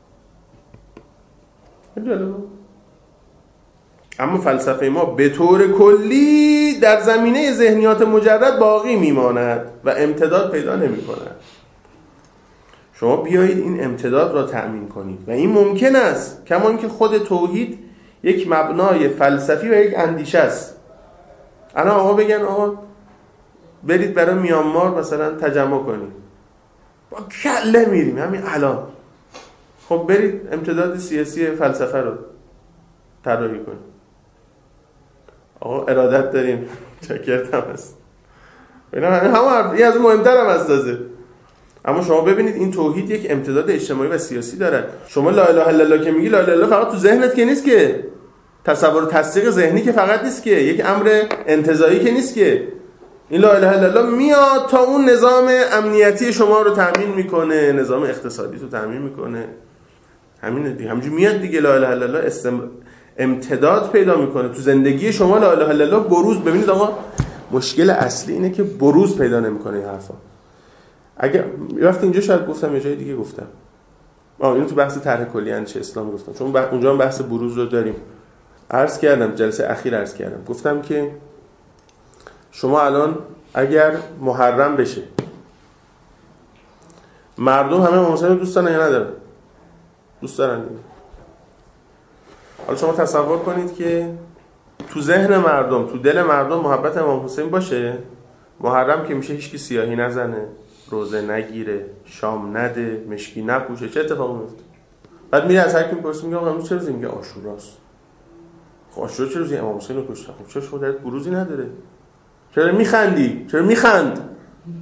اما فلسفه ما به طور کلی در زمینه ذهنیات مجرد باقی میماند و امتداد پیدا نمی‌کند. شما بیایید این امتداد را تأمین کنید و این ممکن است، کما اینکه خود توحید یک مبنای فلسفی و یک اندیشه است. الان آقا بگن آقا برید برای میانمار مثلا تجمع کنید، با کله میریم همین الان. خب برید امتداد سیاسی فلسفه رو طراحی کنید. آقا ارادت داریم، چکرتم هست، این از مهمتر هم هست تازه. اما شما ببینید این توحید یک امتداد اجتماعی و سیاسی داره. شما لا اله الا الله که میگی، لا اله الا الله فقط تو ذهنت که نیست که، تصور و تصدیق ذهنی که فقط نیست که، یک امر انتزاعی که نیست که. این لا اله الا الله میاد تا اون نظام امنیتی شما رو تامین میکنه، نظام اقتصادی رو تامین میکنه. همین دیگه، همینجوری میاد دیگه. لا اله الا الله امتداد پیدا میکنه تو زندگی شما. لا اله الا الله بروز. ببینید آقا مشکل اصلی اینه که بروز پیدا نمیکنه این حرفا. اگه وقتی اینجا شاید گفتم یه جای دیگه گفتم، اینو تو بحث طرح کلی اندیشه اسلام گفتم، چون اونجا هم بحث بروز رو داریم. عرض کردم جلسه اخیر عرض کردم، گفتم که شما الان اگر محرم بشه، مردم همه امام حسین رو دوست دارن یا ندارن؟ دوست دارن دیگه. حالا شما تصور کنید که تو ذهن مردم، تو دل مردم محبت امام حسین باشه، محرم که میشه هیچکی سیاهی نزنه، روزه نگیره، شام نده، مشکی نپوشه، چه اتفاقی میفته؟ بعد میره از هر کی میپرسه، میگه آقا امروز چه روزی؟ میگه عاشوراست. خب عاشورا چه روزی؟ امام حسین رو کشتن. خب چرا شما درت بروزی نداره؟ چرا میخندی؟ چرا میخند؟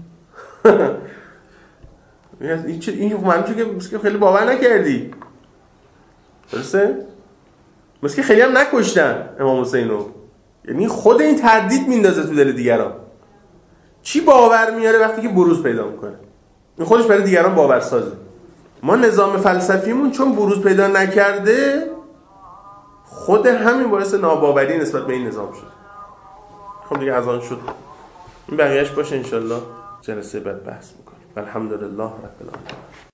این معنی که خیلی باور نکردی. درسته؟ مثل خیلی هم نکشتن امام حسین رو. یعنی خود این تردید میندازه تو دل دیگران. چی باور میاره وقتی که بروز پیدا میکنه؟ این خودش برای دیگران باورسازه. ما نظام فلسفیمون چون بروز پیدا نکرده، خود همین باعث ناباوری نسبت به این نظام شد. خب دیگه از آن شد. این بقیهش باشه انشالله جلسه بعد بحث میکنیم. الحمدلله رب العالمین.